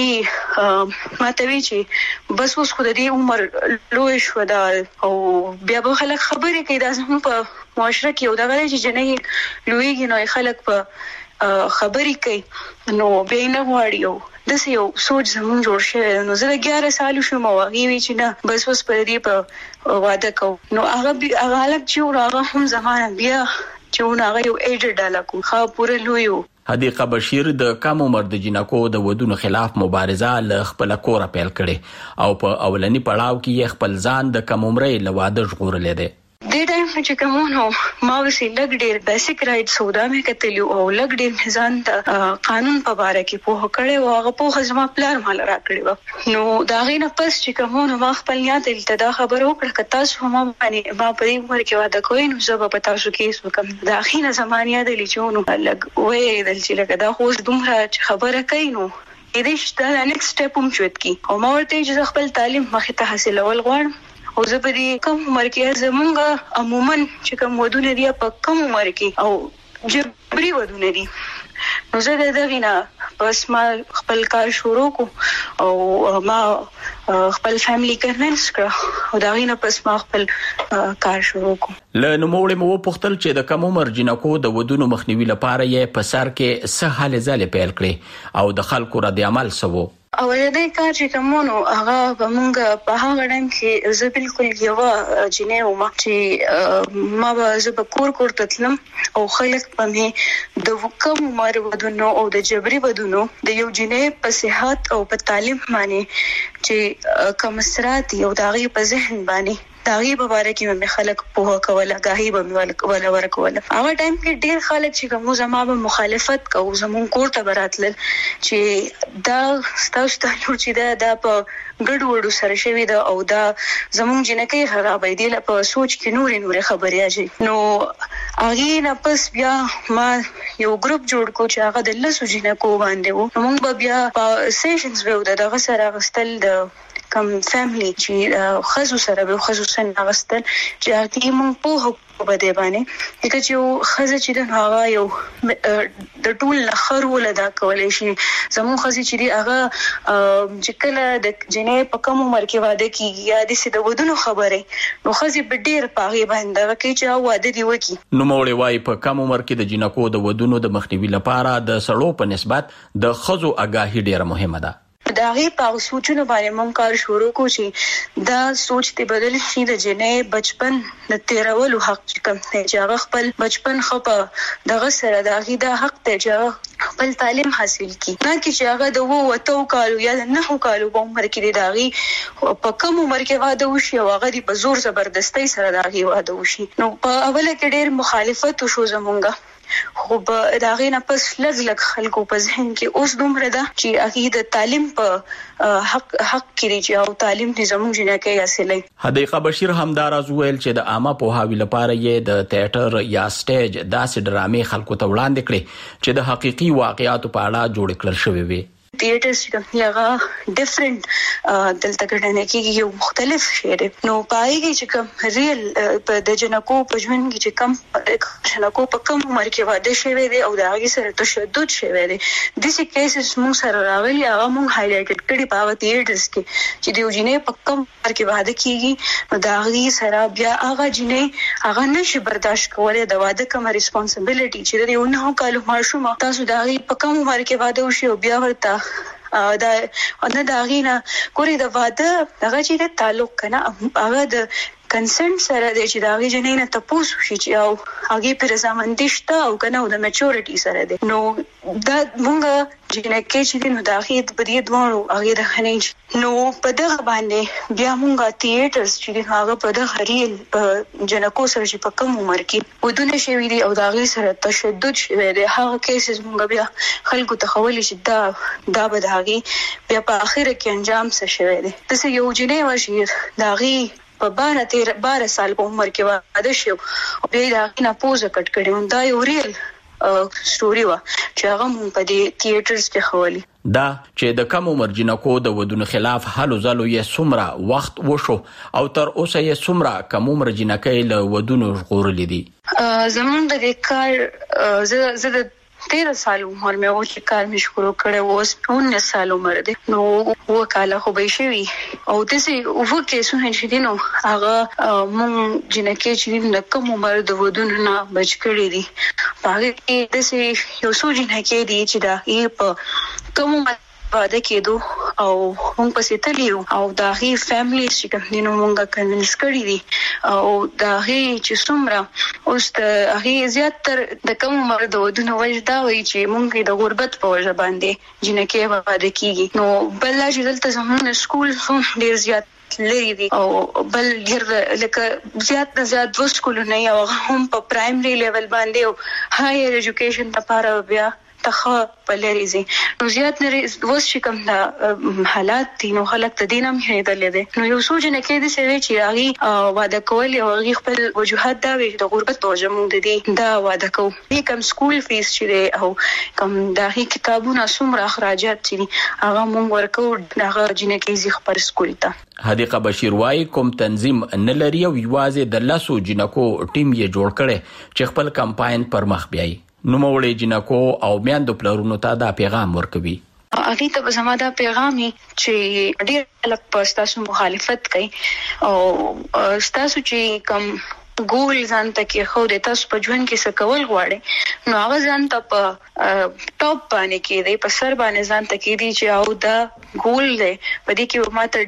ماته وی چې بس اوس خو د دې عمر لوی شو دا او بیا به خلک خبرې کوي دا زموږ په معاشره کې یو دا غواړي چې جنې لویږي نو خلک په خبرې کوي نو به نه غواړي د یو سوچ زمون جوړ شوی نو زه 11 سال شوم او هغه وی چې نه بس اوس په دې په واده کو نو هغه الګ چې هغه هم زمانه بیا چې هغه یو ایجډ الګو خا پوره لوی حدیقه بشیر د کم عمر د جنکو د ودونو خلاف مبارزه ل خپل کوره پیل کړي او په اولنی پړاو کې خپل ځان د کم عمرې لواده ژغورلې ده د ټایم چې کومو ما وسې لګ ډېر بیسیک رائټ سودا مې کتلی او لګ ډېر ځان د قانون په اړه کې په هکړې او هغه په خزما پلان مال راکړي نو دا غینه پس چې کومو ما خپل یاد التدا خبرو کړ کتا سو ما باندې ما په دې عمر کې واده کوي نو زه به تاسو کې وکم دا غینه زمانیا د لیچونو لګ وې دل چې لګ دا خو دومره خبره کوي نو دې چې دا نیکسټ سټپ هم چوت کی او ما ورته چې خپل تعلیم مخه ته حاصلول غواړم او زه په دې کم عمر کې زمونږ عموما چې کوم ودونه دي په کم عمر کې او جبري ودونه دي نو زه دغه نه بس ما خپل کار شروع کو او ما خپل فیملی کنوینس کړ او دغه نه پس ما خپل کار شروع کو له نوموړې مو پختل چې د کم عمر جنکو د ودونو مخنیوي لپاره یې په سر کې سهاله ځاله پیل کړي او د خلکو رد عمل سوو اولنی کار چې کومونو هغه به مونږ په هغه ډنګ کې زه بالکل یو جنې ومه چې ما به زه به کور ته تلم او خلک په مې د وکم عمر ودونو او د جبري ودونو د یو جنې په صحت او په تعلیم باندې چې کوم سرات یو داغي په ذهن باندې داغي په اړه کې مې خلک په کوله غاهي به ولا ورکوله هغه ټایم کې ډېر خلک چې کوم زما به مخالفت کوي زمون کور ته براتل چې دا تاسو ته چې دا په ګډ وډو سره شوی دا او دا زمون جنکې خرابې دي په سوچ کې نور خبرې اجي نو هغه نه پس بیا ما یو ګروپ جوړ کو چې هغه د لسو جنکو باندې وو موږ بیا سیشنز به دغه سره غستل د کم فیملی چې خصوصا سره به خصوصا غستل چې هغه موږ په بده باندې چې یو خزه چې د هغه یو د ټول لخر ولدا کولای شي زمو خزه چې دی هغه چې کله د جنې په کوم عمر کې واده کیږي یا د سید ودونو خبره نو خزه په ډیر پاغي باندې کې چې واده دی وکي نو مولوی وايي په کم عمر کې د جنکو د ودونو د مخنیوي لپاره د سړو په نسبت د خزو آگاهی ډیره مهمه ده دا غي په سوچونو باندې مونږ کار شروع کوو چې دا سوچ ته بدل شي د جنې بچپن د تیرولو حق کم نه چې هغه خپل بچپن خپه دغه سره د غي د حق ته چې خپل تعلیم حاصل کړي نه چې هغه د وو کالو یا نه کالو په عمر کې دا غي په کم عمر کې واده وشي او هغه په زور زبردستی سره دا غي واده وشي نو په اوله کې ډېر مخالفت شو زمونږه خو به دا غي نه پس لږ خلکو په ذهن کې اوس دومره ده چې هغه د تعلیم په حق کړي چې او تعلیم نظام جنکه حاصلې حدیقه بشیر همداراز ویل چې د عامه پوهاوی لپاره یې د تیاتر یا سټیج داسې ډرامې خلکو ته وړاندې کړي چې د حقيقي واقعیاتو په اړه جوړ کړل شوی وي تھیټرز چې هغه ډیفرنٹ دلته ګڼل کېږي یو مختلف شی دی نو پایږي چې کوم ریل په د جنکو په ژوند کې چې کوم جنکو په کوم عمر کې واده شوی دی او د هغه سره تشدد شوی دی د څه کیسز موږ سره راغلي هغه موږ هایلایټډ کړي په تھیټرز کې چې د جنې په کوم عمر کې واده کیږي نو د هغه سره بیا هغه جنې هغه نشي برداشت کولای د واده کوم ریسپانسیبিলিټي چې د یو نه کالو ماشوم تاسو د هغه په کوم عمر کې واده وشي او بیا ورته دا نه دا غینا کوري د واده دغه چې تعلق کنه هغه د کنسنت سره د چې دا غي جنې نه تاسو شي چې او هغه پر رضامندي شته او کنه د میچورټي سره ده نو دا مونږه جنکه چې نو دا غي په دې دوه هغه د خنیج نو په دغه باندې بیا مونږه تھیټرز چې هغه په دغه ریل په جنکو سره چې په کوم عمر کې ودونه شوی دي او دا غي سره تشدد شوی دی هغه کیسز مونږ بیا خلکو ته خولي چې دا به دا غي بیا په اخر کې انجام څه شوی دی تاسو یو جنې ورشي دا غي په 12 سال په عمر کې واده شو او بیا دا نه پوزه کټ کړي دا یو ریل سټوري وا چې هغه مون په دې تھیټرز کې خولي دا چې د کم عمر جنکو د ودونو خلاف حل زلو یې سمره وخت وشو او تر اوسه یې سمره کم عمر جنکې له ودونو غوړلې دي زمون د کار زه 13 سال عمر مې و چې کار مې شروع کړو اوس 19 سال عمر دی نو وکاله خو به شي او دسي وکه سونه چې دینو هغه مون جنکه چې د کوم عمر د ودونو نه بچ کړی دي هغه کې دسي یو څو جنکه دي چې دا یې په کوم واده کېدو او موږ پسې تلیو او دا هی فیملی چې کوم دینو موږ کنوینس کړی دي او دا هی چې څومره اوس ته هی زیاتره د کوم عمر د ودونو وجدا وي چې موږ د غربت په وجه باندې جنکه واده کیږي نو بل چې دلته زموږ سکول هم ډیر زیات لري دي او بل ډیر لکه زیات و سکولونه یو هم په پرایمري لیول باندې او هایر ایجوکیشن لپاره بیا تخه پلریزي نو زیات نه وس چې کوم دا حالات دي نو خلک ته دینم هېدل دي نو یو څو جن کې دي چې هغه واده کول او هغه خپل وجوهات دا وي د غربت په وجه مونږ دي دا واده کوو کوم سکول فیس چې او کوم دا هی کتابونه څومره اخراجات دي هغه مونږ ورکو هغه جن کې زی خبر سکول ته حدیقه بشیر وايي کوم تنظیم نه لري او یوازې د لاسو جنکو ټیم یې جوړ کړي چې خپل کمپاین پر مخ بیاي نو مولې جنکو او میاندو پلرونو ته دا پیغام ورکوي اغه ته زما دا پیغامي چې ډیر لک پستاسو مخالفت کوي او تاسو چې کوم ګول ځان ته کې خو د تاسو په ژوند کې څه کول غواړي نو هغه ځان ته په ټاپ باندې کې دی په سر باندې ځان ته کې دی چې او دا ګول دی په دې کې ماته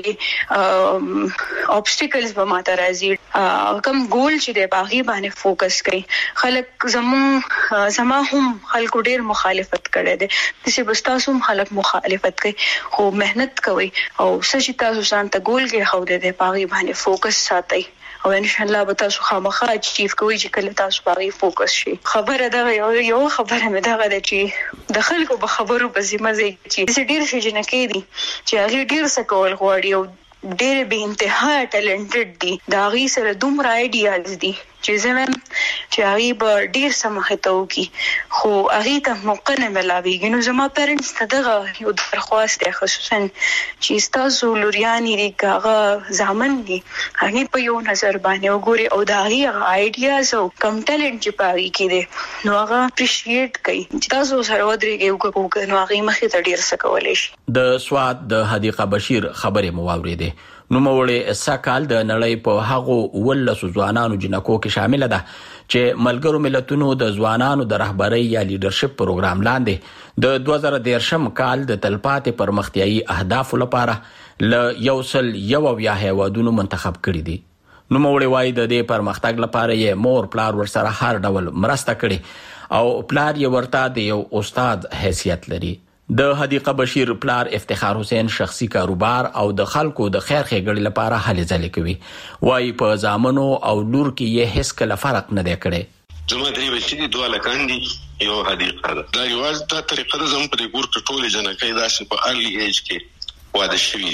ډېری obstacles به ماته راځي کوم ګول چې دی باغی باندې فوکس کوي خلک زما هم خلکو ډېر مخالفت کړي دي چې بس تاسو هم خلک مخالفت کوي خو مهنت کوي او سچ تاسو ځان ته ګول کې خو دې باغی باندې فوکس ساتي او ان شاء الله به تاسو خامخا اچیو کوئ چې کله تاسو باغی فوکس شي خبره دا یو خبره مې دا غواړم چې د خلکو په خبرو په ذمہ چې ډیر شي جن کې دي چې هغه ډیر څه کول غواړي او ډېر به انتها ټالنټډ دي دا غي سره دومره آیډیاز دي چې زموږ چې هغه به ډیر سمحته وکي خو هغه ته موقع نه ملاويږي. نو زما پیرنټس ته دغه یو درخواست دی خصوصا چې تاسو لوريانې دي هغه ځامن دي هغه په یو نظر باندې وګوري او دا هغه آیډیاز او کم ټالنت چې پاوي کړي نو هغه اپریشیټ کوي چې تاسو سره ودرېږي او کوو نو هغه مخې ته ډیر څه کولای شي. د سواد د حدیقه بشیر خبرې مو واورېدې. نو مولې سکهال د نړۍ په هغو ولسو ځوانانو جنکو کې شامل ده چې ملګرو ملتونو د ځوانانو د رهبرۍ یا لیډرشپ پروګرام لاندې د 2013 کال د تلپاتې پرمختیايي اهدافو لپاره ل 101 هیوادونو منتخب کړي دي. نو مولې وایي د دې پرمختګ لپاره یې مور پلار ورسره هر ډول مرسته کړي او پلار یې ورته د یو استاد حیثیت لري. د حدیقه بشیر پلار افتخار حسین شخصي کاروبار او د خلکو د خیر ښېګړې لپاره هلې ځلې کوي. وایي په زامنو او لور کې یې هیڅ کله فرق نه دی کړی. زما درې بچي دي، 2 هلکان دي، یو حدیقه ده. دا یوازې دا طریقه ده زموږ په دې ګور کې ټولې جنکۍ داسې په ارلی ایج کې واده شوي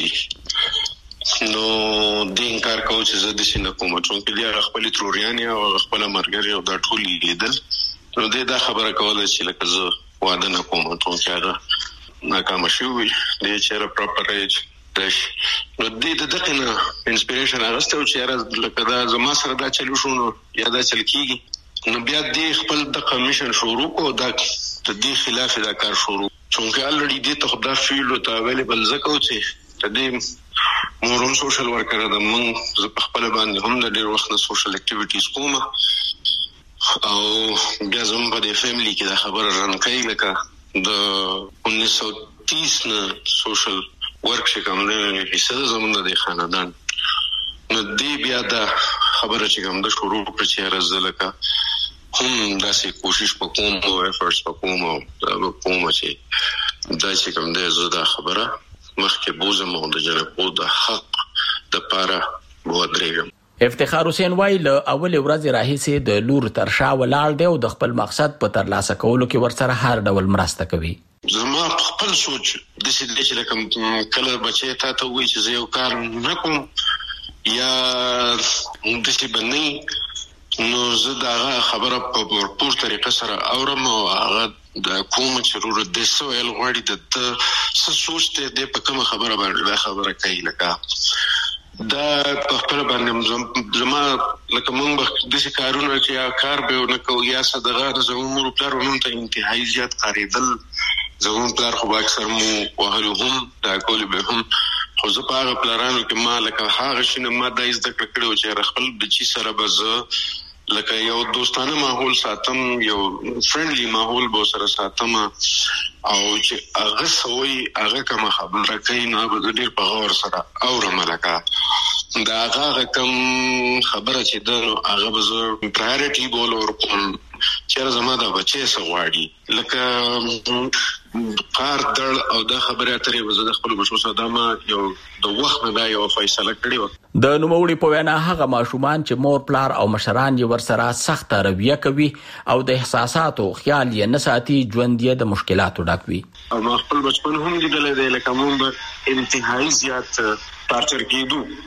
دي. نو دې انکار کوو چې زه داسې نه کوم چونکې دې هغه خپلې تروريانې او خپله مرګرې او دا ټول لیدل. نو دې دا خبره کوله چې لکه زه واده نه کوم چونکې هغه ناکامه شوي دې چېرې پراپر ایج راشي. نو دې د دغې نه انسپریشن اخیستی و چې یاره لکه دا زما سره دا چل وشو نو یا دا چل کېږي. نو بیا دې خپل دغه میشن شروع کړو دا د دې خلاف دا کار شروع چونکې الریډي دې ته خو دا فیلډ ورته اویلیبل ځکه و چې د دې مور هم سوشل ورکر ده. موږ زه په خپله باندې هم د ډېر وخت نه سوشل اکټیویټیز کوم او بیا زموږ په دې فیملی کې دا خبره رن کوي لکه د 1930 نه سوشل ورک چې کوم دی حصه ده زموږ د خاندان. نو دې بیا دا خبره چې کوم ده شروع کړه چې یاره زه لکه هم داسې کوشش په کوم او ایفرټس په کوم او کوم چې دا چې کوم دی زه دا خبره مخکې بوزم او د جنکو د حق دپاره ودرېږم. افتخار حسین وایي له اولې ورځې راهیسې د لور تر شا ولاړ دی او د خپل مقصد په ترلاسه کولو کې ورسره هر ډول مرسته کوي. زما خپل سوچ داسې دی چې لکه کله بچی تا ته وایي چې زه یو کار نه کوم یا داسې به نه نو زه د هغه خبره په بھرپور طریقه سره اورم او هغه د کوم چې وروره د څه ویل غواړي د څه سوچ دی دی په کومه خبره باندې دا خبره کوي لکه دا په خپل باندې زما لکه موږ داسې کارونه چې یا کار به ونه کوو یا صدقه زموږ مور پلار ونوم ته انتهایي زیات کارېدل. زموږ پلار خو به اکثر مو وهلو هم دا کول به هم خو زه په هغه پلارانو کې ما لکه هغه شي نه ما دا زده کړه کړې وه چې خپل بچي سره به زه لکه یو دوستانه ماحول ساتم یو فرندلی ماحول به سره ساتم او چې هغه سوی هغه کومه خبره کوي نو به زه ډېر په غور سره اورم لکه د هغه کوم خبره چې ده نو هغه به زه پرایورټي بول ورکوم چېرې زما دا بچی څه غواړي لکه کار دړ او دا خبرې اترې به زه د خپلو بچو سره دا ما یو د وخت نه دا یو فیصله کړې وه. د نوموړي په وینا هغه ماشومان چې مور پلار او مشران یې ورسره سخته رویه کوي او د احساساتو خیال یې نه ساتي ژوند یې د مشکلاتو ډک وي. او ما خپل بچپن هم لیدلی دی لکه مونږ به انتهایي زیات ټارچر کېدو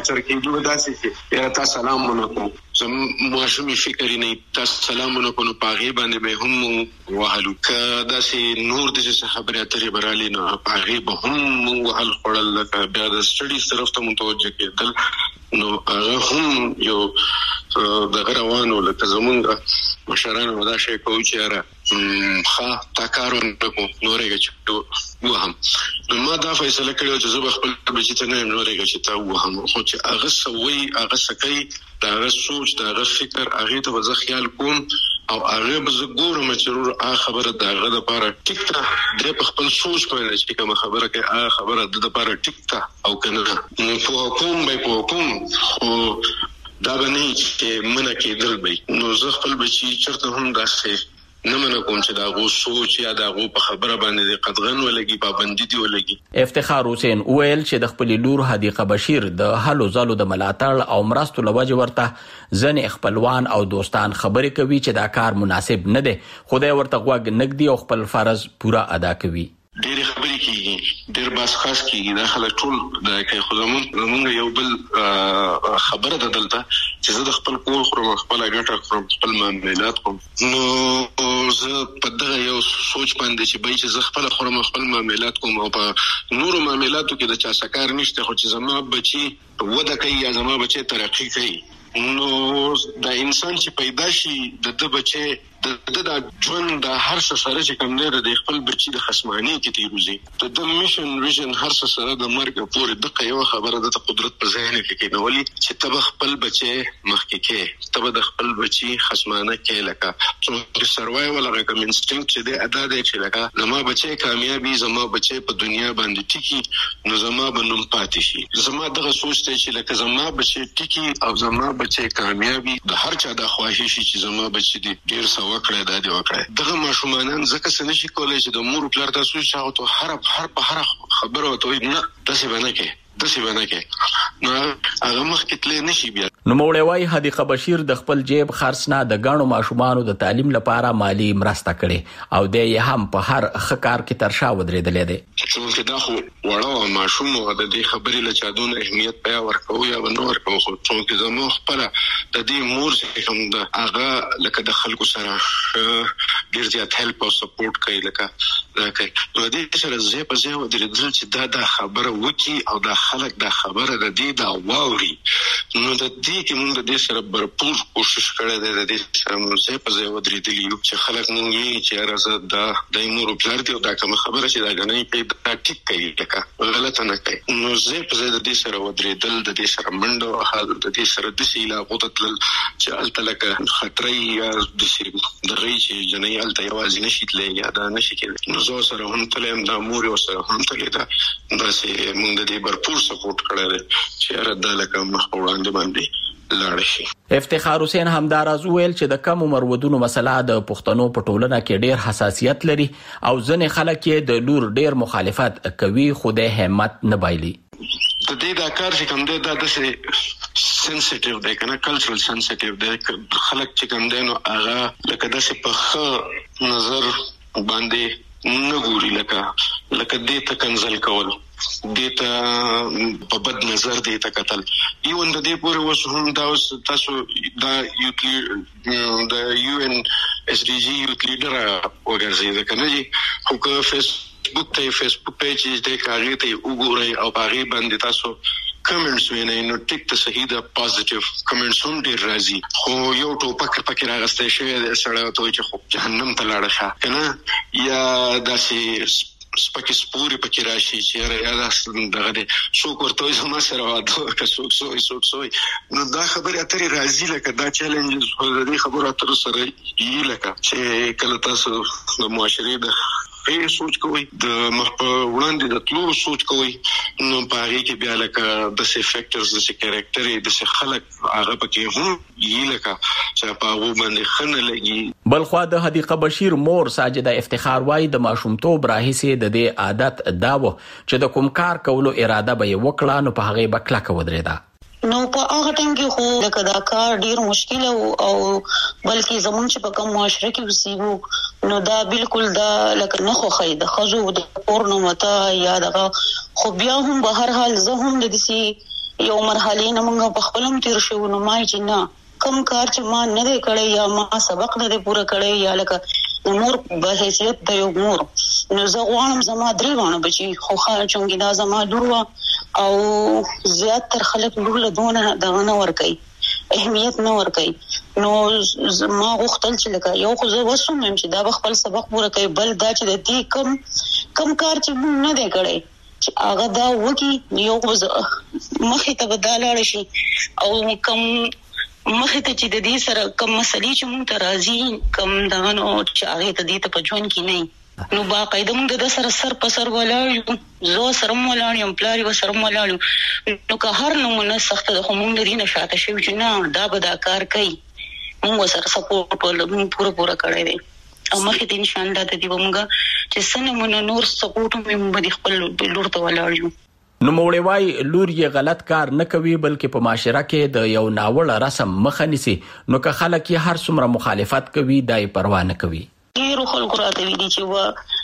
داسې چې یاره تا سلام ونه کړو زموږ ماشومې فکر نه تا سلام ونه کړو نو په هغې باندې به هم مونږ وهلو که داسې نور داسې څه خبرې اترې به رالې نو په هغې به هم مونږ وهل خوړل لکه بیا د سټډیز طرف ته متوجه کېدل نو هغه هم یو دغه روانو لکه زمونږ مشرانو به دا شی کوو چې یاره ښه تا کار ونه کړو نورېږه چې وهم نو ما دا فیصله کړې وه چې زه به خپل بچي ته نه یم نورېږه چې تا ووهم خو چې هغه څه وایي هغه څه کوي د هغه سوچ د هغه فکر هغې ته به زه خیال کوم او هغې به زه ګورم چې ورور هغه خبره د هغه دپاره ټیک ده دی په خپل سوچ باندې چې کومه خبره کوي هغه خبره د دپاره ټیک ده او که نه نو پوه کوم به پوه کوم خو دا به نه چې منع کېدل به نو زه خپل بچي چېرته هم داسې نه منع کوم چې د هغو سوچ یا د هغو په خبره باندې د قدغن ولګي پابندي دې ولګي. افتخار حسین وویل چې د خپلې لور حدیقه بشیر د هلو ځلو د ملاتړ او مرستو له وجې ورته ځینې خپلوان او دوستان خبرې کوي چې دا کار مناسب نه دی خو دی ورته غوږ نږدي او خپل فرض پوره ادا کوي. ډېرې خبرې کیږي ډیر باس خاص کیږي دا خلک ټول د کې خو زمونږ یو بل خبره ده دلته چې زه د خپل کور خورم خپل ګټه خورم خپل معاملات کوم نو زه په دغه یو سوچ باندې چې به چې زه خپل خورم خپل معاملات کوم او په نورو معاملاتو کې د چا سکار نشته خو چې زما بچي وده کوي یا زما بچي ترقی کوي نو دا انسان چې پیدا شي د بچي د ژوند د هر څه سره چې کوم نه د خپل بچي د خصمانی کې تیروزي د میشن ویژن هر څه سره د مرګ پورې د یو خبره د قدرت په ذهن کې کېنولي چې تب خپل بچي مخکې کې تب د خپل بچي خصمانه کې لکه چې سروایول هغه کوم انسټینکټ چې د ادا دی چې لکه زما بچي کامیابی زما بچي په دنیا باندې ټیکی نو زما بنوم پاتې شي زما دغه سوچ ته چې لکه زما بچي ټیکی او زما بچي کامیابی د هر چا د خواهش شي چې زما بچي ډیر وکړه دا دی وکړه دغه ماشومان ځکه څه نشي کولای چې د مور پلار تاسو شاو ته هر خبره وته نه تاسو باندې کې نو هغه مخکې تل نشي بیا نو مولوی حدیقه بشیر د خپل جیب خرڅ نه د غاڼو ماشومانو د تعلیم لپاره مالی مرسته کړي او د یې هم په هر خکار کې ترشا ودرېدلې ده چې دا خو وړو ماشوم د دې خبرې له چادون اهمیت پیا ورکو یا ونور کو خو چې زمو خپل د دې مور چې کوم د هغه لکه د خلکو سره ډیر زیات هیلپ او سپورټ کوي لکه نو دې سره زه په ځای ودرېدل چې دا خبره وکي او دا خلک دا خبره د دې دا واوري نو د دې کې موږ د دې سره برپور کوشش کړی دی د دې سره موږ په ځای ودرېدلی یو چې خلک موږ یې چې راځه دا د مور پلار دی او دا کوم خبره چې دا غنۍ په ټیک کوي لکه غلطه نه کوي نو زه په ځای د دې سره ودرېدل د دې سره منډه حال د دې سره د سیلا غوتل چې التلکه خطرې یا د سری د ری چې جنې الته یوازې نشي تللی یا دا نشي کېدای نو زه سره هم تلم دا مور سره هم تللی دا چې موږ د دې برپور سپورټ کړی دی چې راځه لکه مخ په وړاندې باندې افتخار حسین همداراز ویل چې د کم عمر ودونو مسله د پښتنو په ټولنه کې ډیر حساسیت لري او ځنې خلک یې د لور ډیر مخالفت کوي خو د همت نه بایلي د دې دا کار چې کوم دی دا د سنسټیو دی کنه کلچرل سنسټیو دی خلک چې کوم دی نو هغه لکه د په ښه نظر باندې نه ګوري لکه دې ته کنزل کول دیتا په بد نظر دیتا قتل یو د دې پورې وس هم دا تاسو دا د یو ان اس ډي جي یوت لیډر وګرځي کنه جی خو که فیسبوک پیج دې کاږي ته وګورئ او هغه باندې تاسو کمنټس وینئ نو ټیک ته صحیح ده پازیټیو کمنټس هم ډیر راځي خو یو ټوپک پکې راغسته شوی سړی ته چې خو جهنم ته لاړ شه کنه یا داسې سپکې سپوري پکې راشي چې یا دغه دې څوک ورته زما سره واده که څوک سوی نو دا خبرې اترې راځي لکه دا چیلنجز د دې خبرو اترو سره یې لکه چې کله تاسو د معاشرې د خیر سوچ کوئ د مخ په وړاندې د تلو سوچ کوئ نو په هغې کې بیا لکه داسې فیکټرز داسې کیریکټر یې داسې خلک هغه پکې هم یي لکه چې په هغو باندې ښه نه لګي بلخوا د حدیقه بشیر مور ساجده افتخار وایي د ماشومتوب راهیسې د دې عادت دا و چې د کوم کار کولو اراده به یې وکړه نو په هغې به کلکه ودرېده نو په هغه ټیم کې خو لکه دا کار ډیر مشکل او بلکې زمونږ چې په کوم معاشره کې اوسېږو نو دا بالکل دا لکه نه خوښوي د ښځو د کور نه وته یا دغه خو بیا هم به هر حال زه هم د داسې یو مرحلې نه موږ په خپل هم تېر شوو نو ما چې نه کم کار چې ما نه دی کړی یا ما سبق نه دی پوره کړی یا لکه د مور په حیثیت د یو مور نو زه غواړم زما 3 واړه بچي خو چونګې دا زما لور وه او زیات تر خلک لور له دونه دغه نه ورکوي اهمیت نه ورکوي نو ما غوښتل چې لکه یو خو زه وسوم چې دا به خپل سبق پوره کوي بل دا چې د دې کم کار چې موږ نه دی کړی چې هغه دا وکړي یو مخې ته به دا لاړه شي او کم مخې ته چې د دې سره کم مسلې چې موږ ته راځي کم دغه نو چې هغې ته دې ته په ژوند کې نه نو باقاعده موږ د سره سر په سر ولاړ یو زه سره هم ولاړ یم پلار یې سره هم ولاړ یم نو که هر نمونه سخته ده خو موږ د دې نه شاته شوي چې نه دا به دا کار کوي موږ سره سپورټ موږ پوره کړی دی او مخکې ته انشاءالله د دې به موږ چې څه نمونه نور سپورټ هم موږ د خپل لور ته ولاړ یو نو موړوي لور یې غلط کار نه کوي بلکې په معاشره کې د یو ناوړه رسم مخه نیسي نو که خلک یې هر څومره مخالفت کوي دا یې پروا نه کوي ډیرو خلکو راته ویلي چې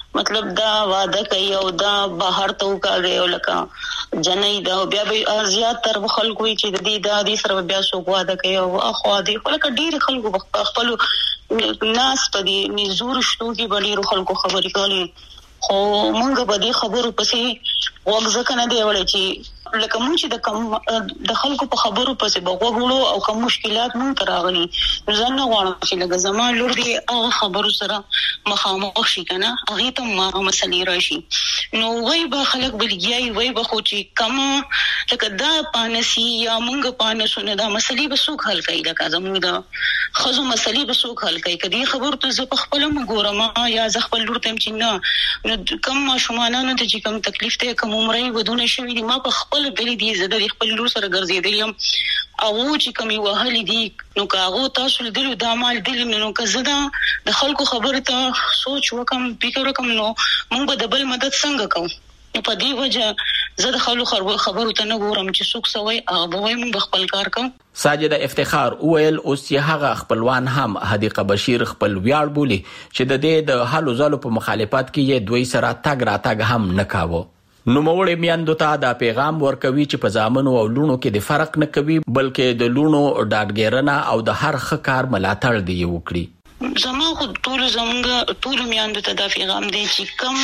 مطلب دا واده کوي او دا بهر ته وکاږي او لکه جنې دا بیا به زیات تر خلکو چې د دې سره بیا سو واده کوي او اخو دې لکه ډیر خلکو خپل ناس په دې نزور شتو کې باندې خلکو خبرې کولې خو مونږ په دې خبرو پسې وګزه کنه دی وړي چې لکه مونږ چې د خلکو په خبرو پسې بغوغړو او کوم مشکلات مونږ تراغلي ځنه غواړم چې لکه زمان لور دی هغه خبرو سره مخامخ شي کنه هغه ته ما مسلې راشي نو وای به خلک بلګي وای به خو چې کم لکه دا پانسي یا مونږ پانسونه دا مسلې به څوک حل کوي لکه زموږ دا خزو مسلې به څوک حل کوي کدي خبر ته زه په خپل مګورم یا ز خپل لور تم چې نه کم ماشومانانو ته چې کم تکلیف ته کوم عمرې ودونه شوی دي ما په خپل دلی دي زه د خپل لور سره ګرځېدلم او چې کوم وهلې دي نو کاغو تاسو دلو د عمل دل نو کزدا د خلکو خبره ته سوچ وکم فکر وکم نو مونږ به د بل مدد څنګه کوو په دې وجه زه د خلکو خبرو ته نه ګورم چې څوک سوي هغه به مونږ خپل کار کوو. ساجده افتخار ویل اوس چې هغه خپلوان هم حدیقه بشیر خپل ویاړ بولی چې د دې د حالو زالو په مخالفت کې یې دوی سره تګ راتګ هم نه کاوه. نو موړې میاندو ته دا پیغام ورکوي چې په ځامنو او لونو کې د فرق نه کوي بلکې د لونو ډاډګیرنه او د هر ښکار ملاتړ دی وکړي. زموږ ټول میاندو ته دا پیغام دی چې کم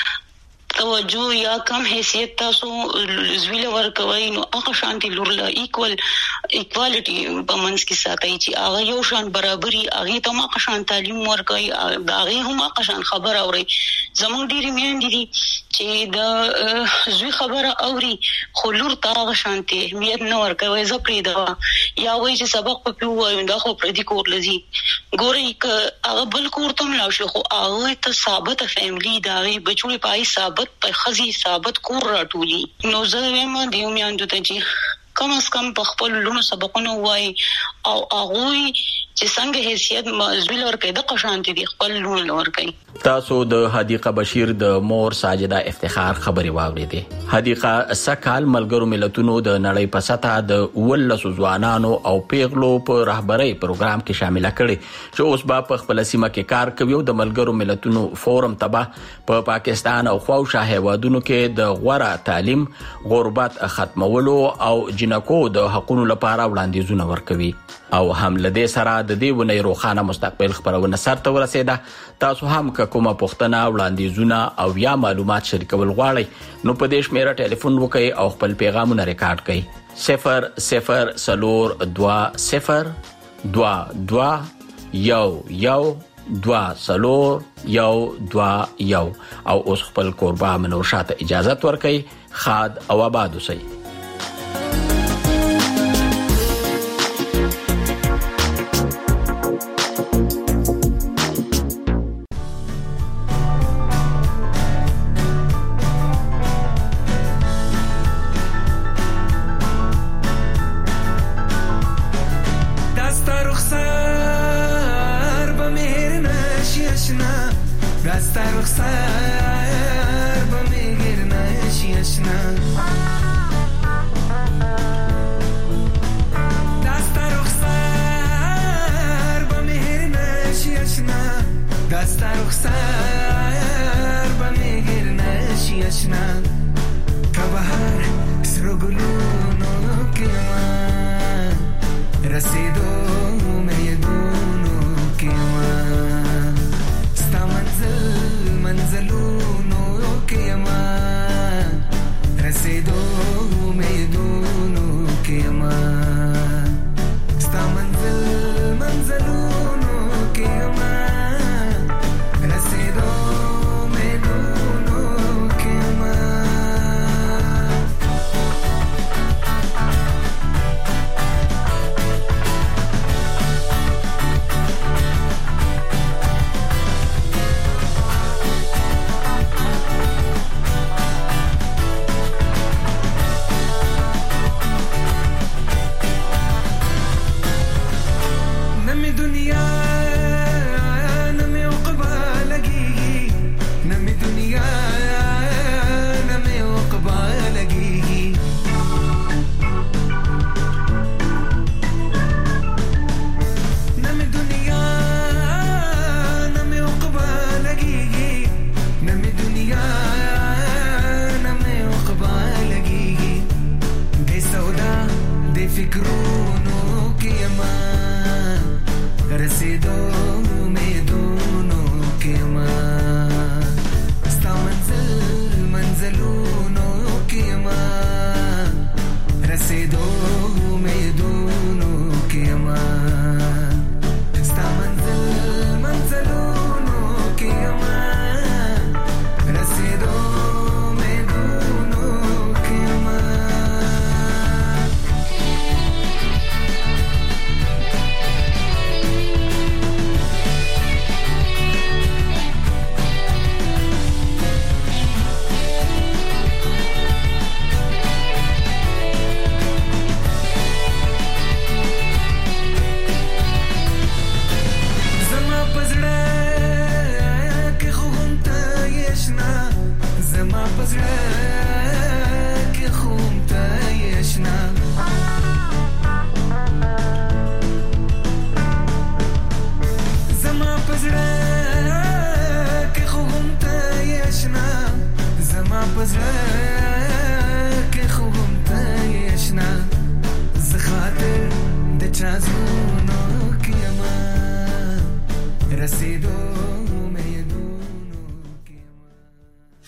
توجه یا کم حیثیت تاسو زویل ورکوي نو هغه شانتي لورله ایکوالټي په منځ کې ساتي چې هغه یو شان برابرۍ هغه ته هغه شان تعلیم ورکوي هغه هم هغه شان خبر اوري. زموږ ډیری میاندې دي چې د زوی خبره اوري خو لور ته هغه شانتي اهمیت نه ورکوي زپری دا یا وایي چې سبق په پیو دا خو پر دې کور لذي ګوري ک هغه بل کور ته لاړ شي خو هغه ته ثابت فیملی دا وي بچوي پای ثابت په خزي ثابت کور راټولي نو زه وایم دیو میاندو ته چې کم از کم په خپل لونو سبقونه وای او هغه چې څنګه حیثیت مزویل ورکړي د قشانتي دي خپل لونو ورکړي. تاسو د حدیقه بشیر د مور ساجده افتخار خبري واوریدې. حدیقه سکهال ملګرو ملتونو د نړۍ په سطح د 19 ځوانانو او پیغلو په رهبرۍ پروګرام کې شامل کړي چې اوس په خپل سیمه کې کار کوي او د ملګرو ملتونو فورم تبع په پاکستان او خواوشا هیوادونو کې د غوړه تعلیم غربت ختمولو او جنکو د حقوقو لپاره وړاندیزونه ورکوي او هم لدې سره د دې ونې روخانه مستقبل خبرونه سره ورسېده. تاسو هم کومه پوښتنه وړاندیزونه او یا معلومات شریکول غواړئ نو په دې شمیره ټلیفون وکړئ او خپل پیغامونه ریکارډ کړئ 0022 او اوس خپل قربا منور شاته اجازه ورکړئ. خاد او آباد اوسئ. زما پزړه کې خوم ته یشنا زما پزړه کې خوم ته یشنا زما پزړه